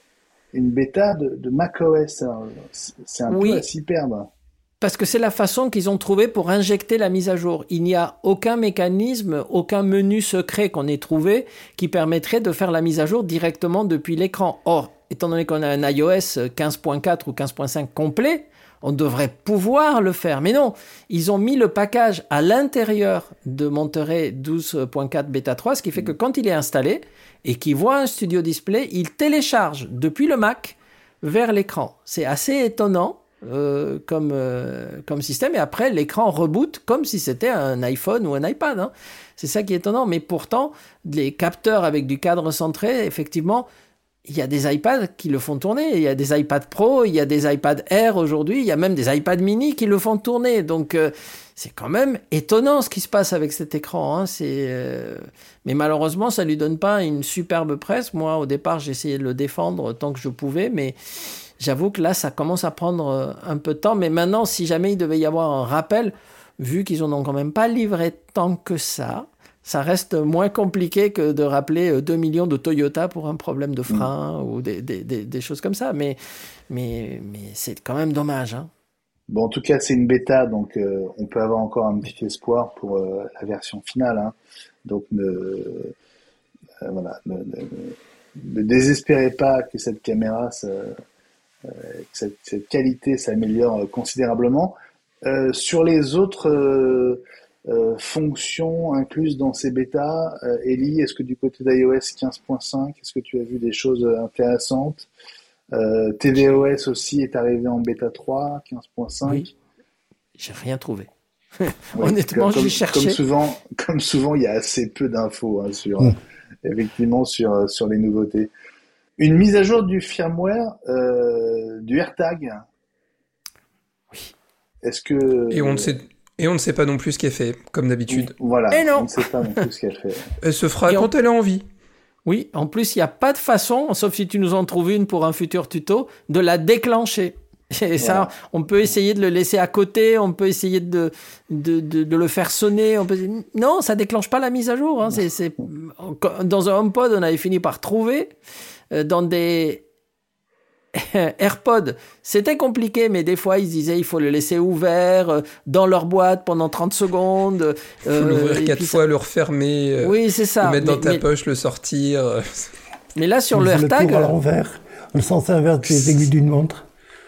une bêta de, de macOS. C'est un oui. peu à s'y perdre. Parce que c'est la façon qu'ils ont trouvé pour injecter la mise à jour. Il n'y a aucun mécanisme, aucun menu secret qu'on ait trouvé qui permettrait de faire la mise à jour directement depuis l'écran. Or, étant donné qu'on a un iOS quinze point quatre ou quinze point cinq complet, on devrait pouvoir le faire. Mais non, ils ont mis le package à l'intérieur de Monterey douze point quatre Beta trois, ce qui fait que quand il est installé et qu'il voit un Studio Display, il télécharge depuis le Mac vers l'écran. C'est assez étonnant. Euh, comme, euh, comme système, et après l'écran reboot comme si c'était un iPhone ou un iPad, hein. C'est ça qui est étonnant, mais pourtant les capteurs avec du cadre centré, effectivement il y a des iPads qui le font tourner, il y a des iPad Pro, il y a des iPad Air aujourd'hui, il y a même des iPad mini qui le font tourner, donc euh, c'est quand même étonnant ce qui se passe avec cet écran, hein. C'est, euh... mais malheureusement ça lui donne pas une superbe presse. Moi au départ j'ai essayé de le défendre tant que je pouvais, mais j'avoue que là, ça commence à prendre un peu de temps. Mais maintenant, si jamais il devait y avoir un rappel, vu qu'ils n'en ont quand même pas livré tant que ça, ça reste moins compliqué que de rappeler deux millions de Toyota pour un problème de frein mmh. ou des, des, des, des choses comme ça. Mais, mais, mais c'est quand même dommage, hein. Bon, en tout cas, c'est une bêta, donc euh, on peut avoir encore un petit espoir pour euh, la version finale, hein. Donc, ne, euh, voilà, ne, ne, ne désespérez pas que cette caméra... Ça, Euh, que cette, cette qualité s'améliore considérablement. Euh, sur les autres euh, euh, fonctions incluses dans ces bêtas, euh, Ellie, est-ce que du côté d'iOS quinze point cinq, est-ce que tu as vu des choses intéressantes? euh, tvOS aussi est arrivé en bêta trois, quinze point cinq. Oui, j'ai rien trouvé. Ouais, Honnêtement, comme, j'ai cherché. Comme souvent, comme souvent, il y a assez peu d'infos, hein, sur, mmh. effectivement, sur, sur les nouveautés. Une mise à jour du firmware euh, du AirTag. Oui. Est-ce que et on ne sait et on ne sait pas non plus ce qu'elle fait, comme d'habitude. Voilà. Et non. On ne sait pas non plus ce qu'elle fait. Elle se fera et quand on... elle a envie. Oui. En plus, il n'y a pas de façon, sauf si tu nous en trouves une pour un futur tuto, de la déclencher. Et ça, voilà. On peut essayer de le laisser à côté, on peut essayer de, de, de, de le faire sonner. On peut... Non, ça déclenche pas la mise à jour, hein. C'est, c'est... Dans un HomePod, on avait fini par trouver. Dans des AirPods, c'était compliqué, mais des fois, ils disaient il faut le laisser ouvert dans leur boîte pendant trente secondes. Il faut euh, l'ouvrir quatre fois, ça... le refermer, euh, oui, c'est ça. le mettre mais, dans ta mais... poche, le sortir. Mais là, sur le AirTag... Le tour à l'envers, le sens inverse des aiguilles d'une montre.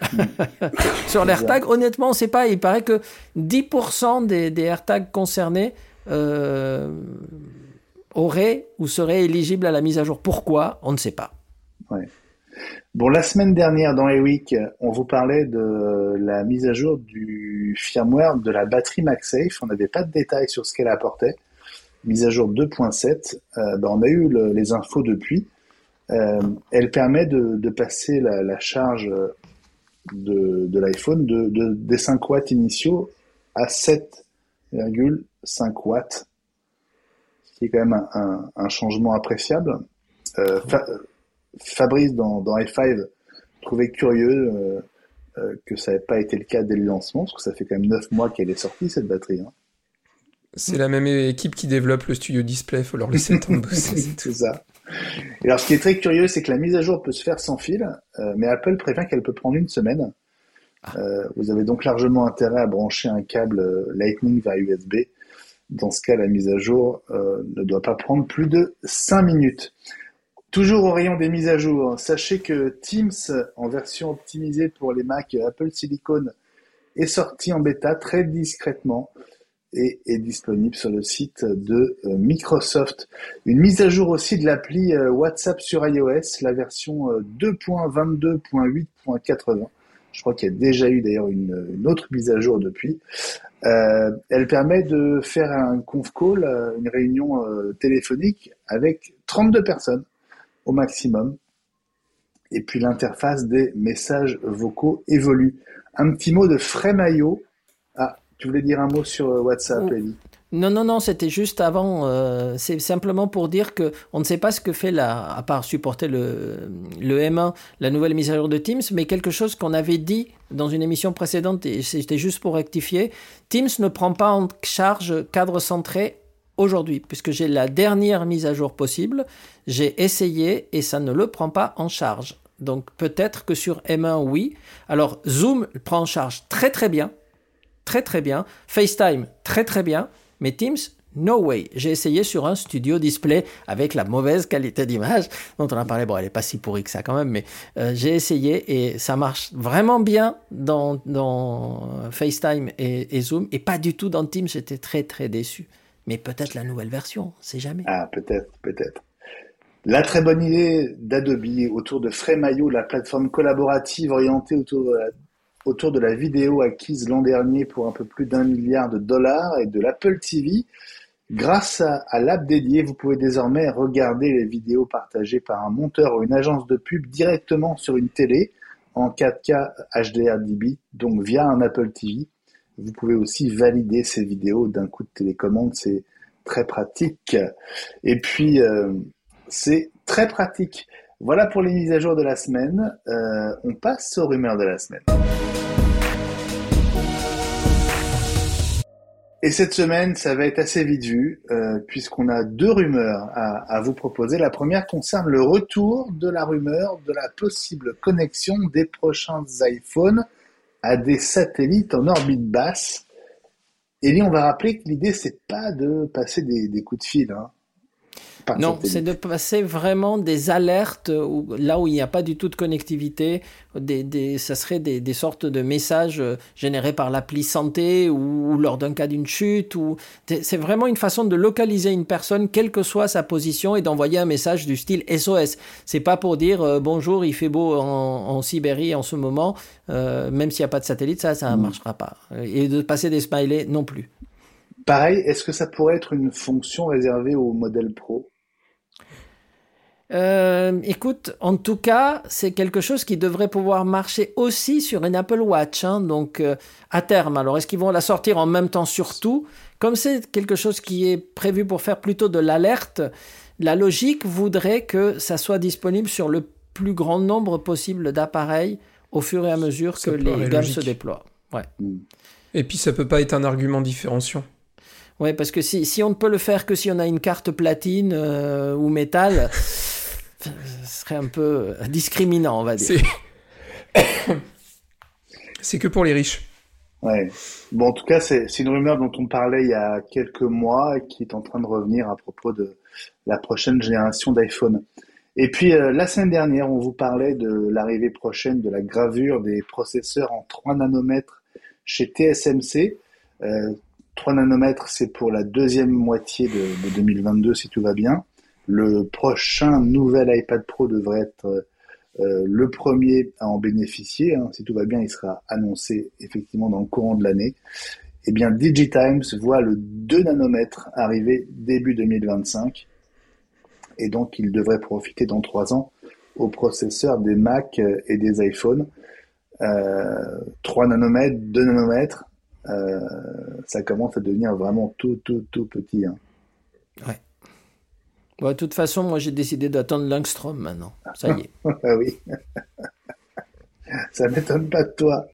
Sur l'AirTag, honnêtement, on ne sait pas. Il paraît que dix pour cent des, des AirTags concernés euh, auraient ou seraient éligibles à la mise à jour. Pourquoi ? On ne sait pas. Ouais. Bon, la semaine dernière dans eWeek, on vous parlait de la mise à jour du firmware de la batterie MagSafe. On n'avait pas de détails sur ce qu'elle apportait. Mise à jour deux point sept. Euh, ben, on a eu le, les infos depuis. Euh, elle permet de, de passer la, la charge de, de l'iPhone de, de, des cinq watts initiaux à sept virgule cinq watts. Ce qui est quand même un, un, un changement appréciable. Euh, fa- Fabrice dans, dans i cinq trouvait curieux euh, euh, que ça n'ait pas été le cas dès le lancement, parce que ça fait quand même neuf mois qu'elle est sortie, cette batterie, hein. C'est la même équipe qui développe le Studio Display, il faut leur laisser le temps de bosser. C'est tout ça. Et alors ce qui est très curieux, c'est que la mise à jour peut se faire sans fil, euh, mais Apple prévient qu'elle peut prendre une semaine. Euh, vous avez donc largement intérêt à brancher un câble Lightning vers U S B. Dans ce cas, la mise à jour euh, ne doit pas prendre plus de cinq minutes. Toujours au rayon des mises à jour, sachez que Teams, en version optimisée pour les Mac Apple Silicon, est sorti en bêta très discrètement et est disponible sur le site de Microsoft. Une mise à jour aussi de l'appli WhatsApp sur iOS, la version deux point vingt-deux point huit point quatre-vingts. Je crois qu'il y a déjà eu d'ailleurs une, une autre mise à jour depuis. Euh, elle permet de faire un conf call, une réunion euh, téléphonique avec trente-deux personnes au maximum. Et puis l'interface des messages vocaux évolue. Un petit mot de Frame.io. Ah, tu voulais dire un mot sur WhatsApp, oh. Ellie ? Non, non, non, c'était juste avant. Euh, c'est simplement pour dire que on ne sait pas ce que fait la, à part supporter le, le M un, la nouvelle mise à jour de Teams, mais quelque chose qu'on avait dit dans une émission précédente, et c'était juste pour rectifier. Teams ne prend pas en charge cadre centré aujourd'hui, puisque j'ai la dernière mise à jour possible. J'ai essayé et ça ne le prend pas en charge. Donc peut-être que sur M un, oui. Alors Zoom prend en charge très très bien, très très bien. FaceTime, très très bien. Mais Teams, no way. J'ai essayé sur un studio display avec la mauvaise qualité d'image dont on a parlé. Bon, elle n'est pas si pourrie que ça quand même, mais euh, j'ai essayé et ça marche vraiment bien dans, dans FaceTime et, et Zoom et pas du tout dans Teams. J'étais très très déçu. Mais peut-être la nouvelle version, on sait jamais. Ah, peut-être, peut-être. La très bonne idée d'Adobe autour de Frame.io, la plateforme collaborative orientée autour de la, autour de la vidéo acquise l'an dernier pour un peu plus d'un milliard de dollars et de l'Apple T V. Grâce à, à l'app dédiée, vous pouvez désormais regarder les vidéos partagées par un monteur ou une agence de pub directement sur une télé en quatre K H D R D B, donc via un Apple T V. Vous pouvez aussi valider ces vidéos d'un coup de télécommande, c'est très pratique. Et puis, euh, c'est très pratique. Voilà pour les mises à jour de la semaine. Euh, on passe aux rumeurs de la semaine. Et cette semaine, ça va être assez vite vu, euh, puisqu'on a deux rumeurs à, à vous proposer. La première concerne le retour de la rumeur de la possible connexion des prochains iPhones à des satellites en orbite basse. Et là, on va rappeler que l'idée, c'est pas de passer des, des coups de fil, hein. Par Non, satellite. c'est de passer vraiment des alertes où, là où il n'y a pas du tout de connectivité. Des, des, ça serait des, des sortes de messages générés par l'appli santé ou, ou lors d'un cas d'une chute. Ou, c'est vraiment une façon de localiser une personne, quelle que soit sa position, et d'envoyer un message du style S O S. C'est pas pour dire euh, bonjour, il fait beau en, en Sibérie en ce moment, euh, même s'il n'y a pas de satellite, ça, ça ne mmh. marchera pas. Et de passer des smileys non plus. Pareil, est-ce que ça pourrait être une fonction réservée au modèle Pro ? Euh, écoute, en tout cas, c'est quelque chose qui devrait pouvoir marcher aussi sur une Apple Watch, hein, donc euh, à terme. Alors, est-ce qu'ils vont la sortir en même temps sur tout ? Comme c'est quelque chose qui est prévu pour faire plutôt de l'alerte, la logique voudrait que ça soit disponible sur le plus grand nombre possible d'appareils au fur et à mesure que les gammes logique. se déploient. Ouais. Et puis, ça peut pas être un argument différenciant. Ouais, parce que si, si on ne peut le faire que si on a une carte platine euh, ou métal, ce serait un peu discriminant, on va dire. C'est, c'est que pour les riches. Ouais. Bon, en tout cas, c'est, c'est une rumeur dont on parlait il y a quelques mois et qui est en train de revenir à propos de la prochaine génération d'iPhone. Et puis, euh, la semaine dernière, on vous parlait de l'arrivée prochaine de la gravure des processeurs en trois nanomètres chez T S M C. Euh, trois nanomètres, c'est pour la deuxième moitié de, de deux mille vingt-deux, si tout va bien. Le prochain nouvel iPad Pro devrait être euh, le premier à en bénéficier. Hein. Si tout va bien, il sera annoncé effectivement dans le courant de l'année. Eh bien, DigiTimes voit le deux nanomètres arriver début deux mille vingt-cinq. Et donc, il devrait profiter dans trois ans aux processeurs des Mac et des iPhones. Euh, trois nanomètres, deux nanomètres, euh, ça commence à devenir vraiment tout, tout, tout petit. Hein. Ouais. Bon, de toute façon, moi, j'ai décidé d'attendre l'Angstrom maintenant. Ça y est. Ah oui. Ça m'étonne pas de toi.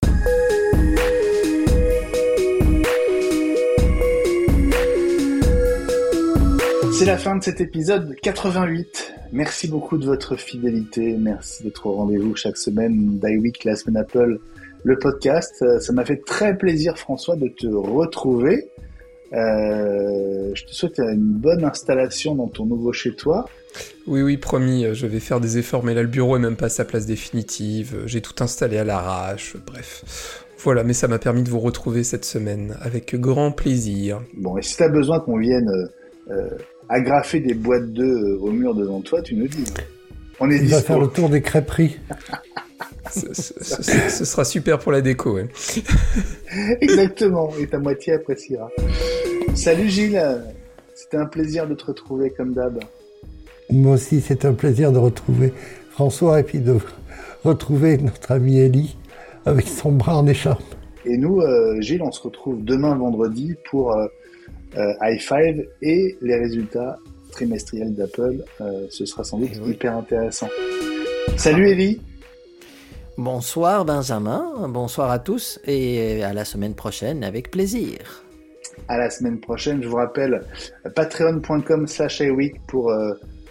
C'est la fin de cet épisode quatre-vingt-huit. Merci beaucoup de votre fidélité. Merci d'être au rendez-vous chaque semaine d'iWeek, la semaine Apple, le podcast. Ça m'a fait très plaisir, François, de te retrouver. Euh, je te souhaite une bonne installation dans ton nouveau chez-toi. Oui, oui, promis, je vais faire des efforts, mais là, le bureau est même pas à sa place définitive. J'ai tout installé à l'arrache, bref. Voilà, mais ça m'a permis de vous retrouver cette semaine, avec grand plaisir. Bon, et si t'as besoin qu'on vienne euh, agrafer des boîtes d'œufs au mur devant toi, tu nous dis. On est Il dispo. va faire le tour des crêperies. ce, ce, ce, ce sera super pour la déco, ouais. Exactement, et ta moitié appréciera. Salut Gilles, c'était un plaisir de te retrouver comme d'hab. Moi aussi, c'est un plaisir de retrouver François et puis de retrouver notre ami Ellie avec son bras en écharpe. Et nous, euh, Gilles, on se retrouve demain vendredi pour euh, euh, i cinq et les résultats trimestriels d'Apple. Euh, ce sera sans doute oui. hyper intéressant. Salut Ellie. Bonsoir Benjamin, bonsoir à tous et à la semaine prochaine avec plaisir. À la semaine prochaine, je vous rappelle patreon point com slash iweek pour euh,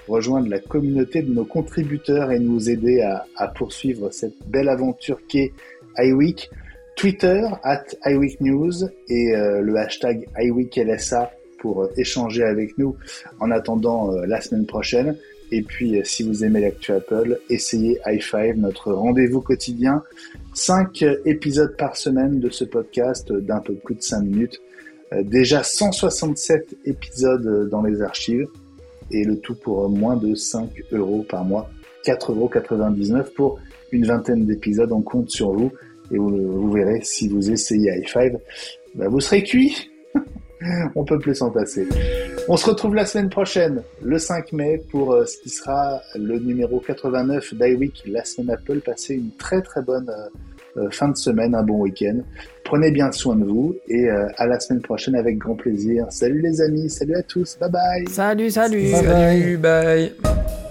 rejoindre la communauté de nos contributeurs et nous aider à, à poursuivre cette belle aventure qu'est iWeek. Twitter, at iWeekNews et euh, le hashtag iWeekLSA pour euh, échanger avec nous en attendant euh, la semaine prochaine. Et puis, euh, si vous aimez l'actu Apple, essayez i cinq, notre rendez-vous quotidien. Cinq euh, épisodes par semaine de ce podcast euh, d'un peu plus de cinq minutes. Euh, déjà cent soixante-sept épisodes euh, dans les archives et le tout pour euh, moins de cinq euros par mois. quatre euros quatre-vingt-dix-neuf pour une vingtaine d'épisodes. On compte sur vous. Et vous, vous verrez, si vous essayez i cinq, bah vous serez cuit. On peut plus s'en passer. On se retrouve la semaine prochaine, le cinq mai, pour euh, ce qui sera le numéro quatre-vingt-neuf d'iWeek, la semaine Apple. Passez une très très bonne euh, euh, fin de semaine, un bon week-end. Prenez bien soin de vous et euh, à la semaine prochaine avec grand plaisir. Salut les amis, salut à tous, bye bye. Salut, salut. Salut, bye.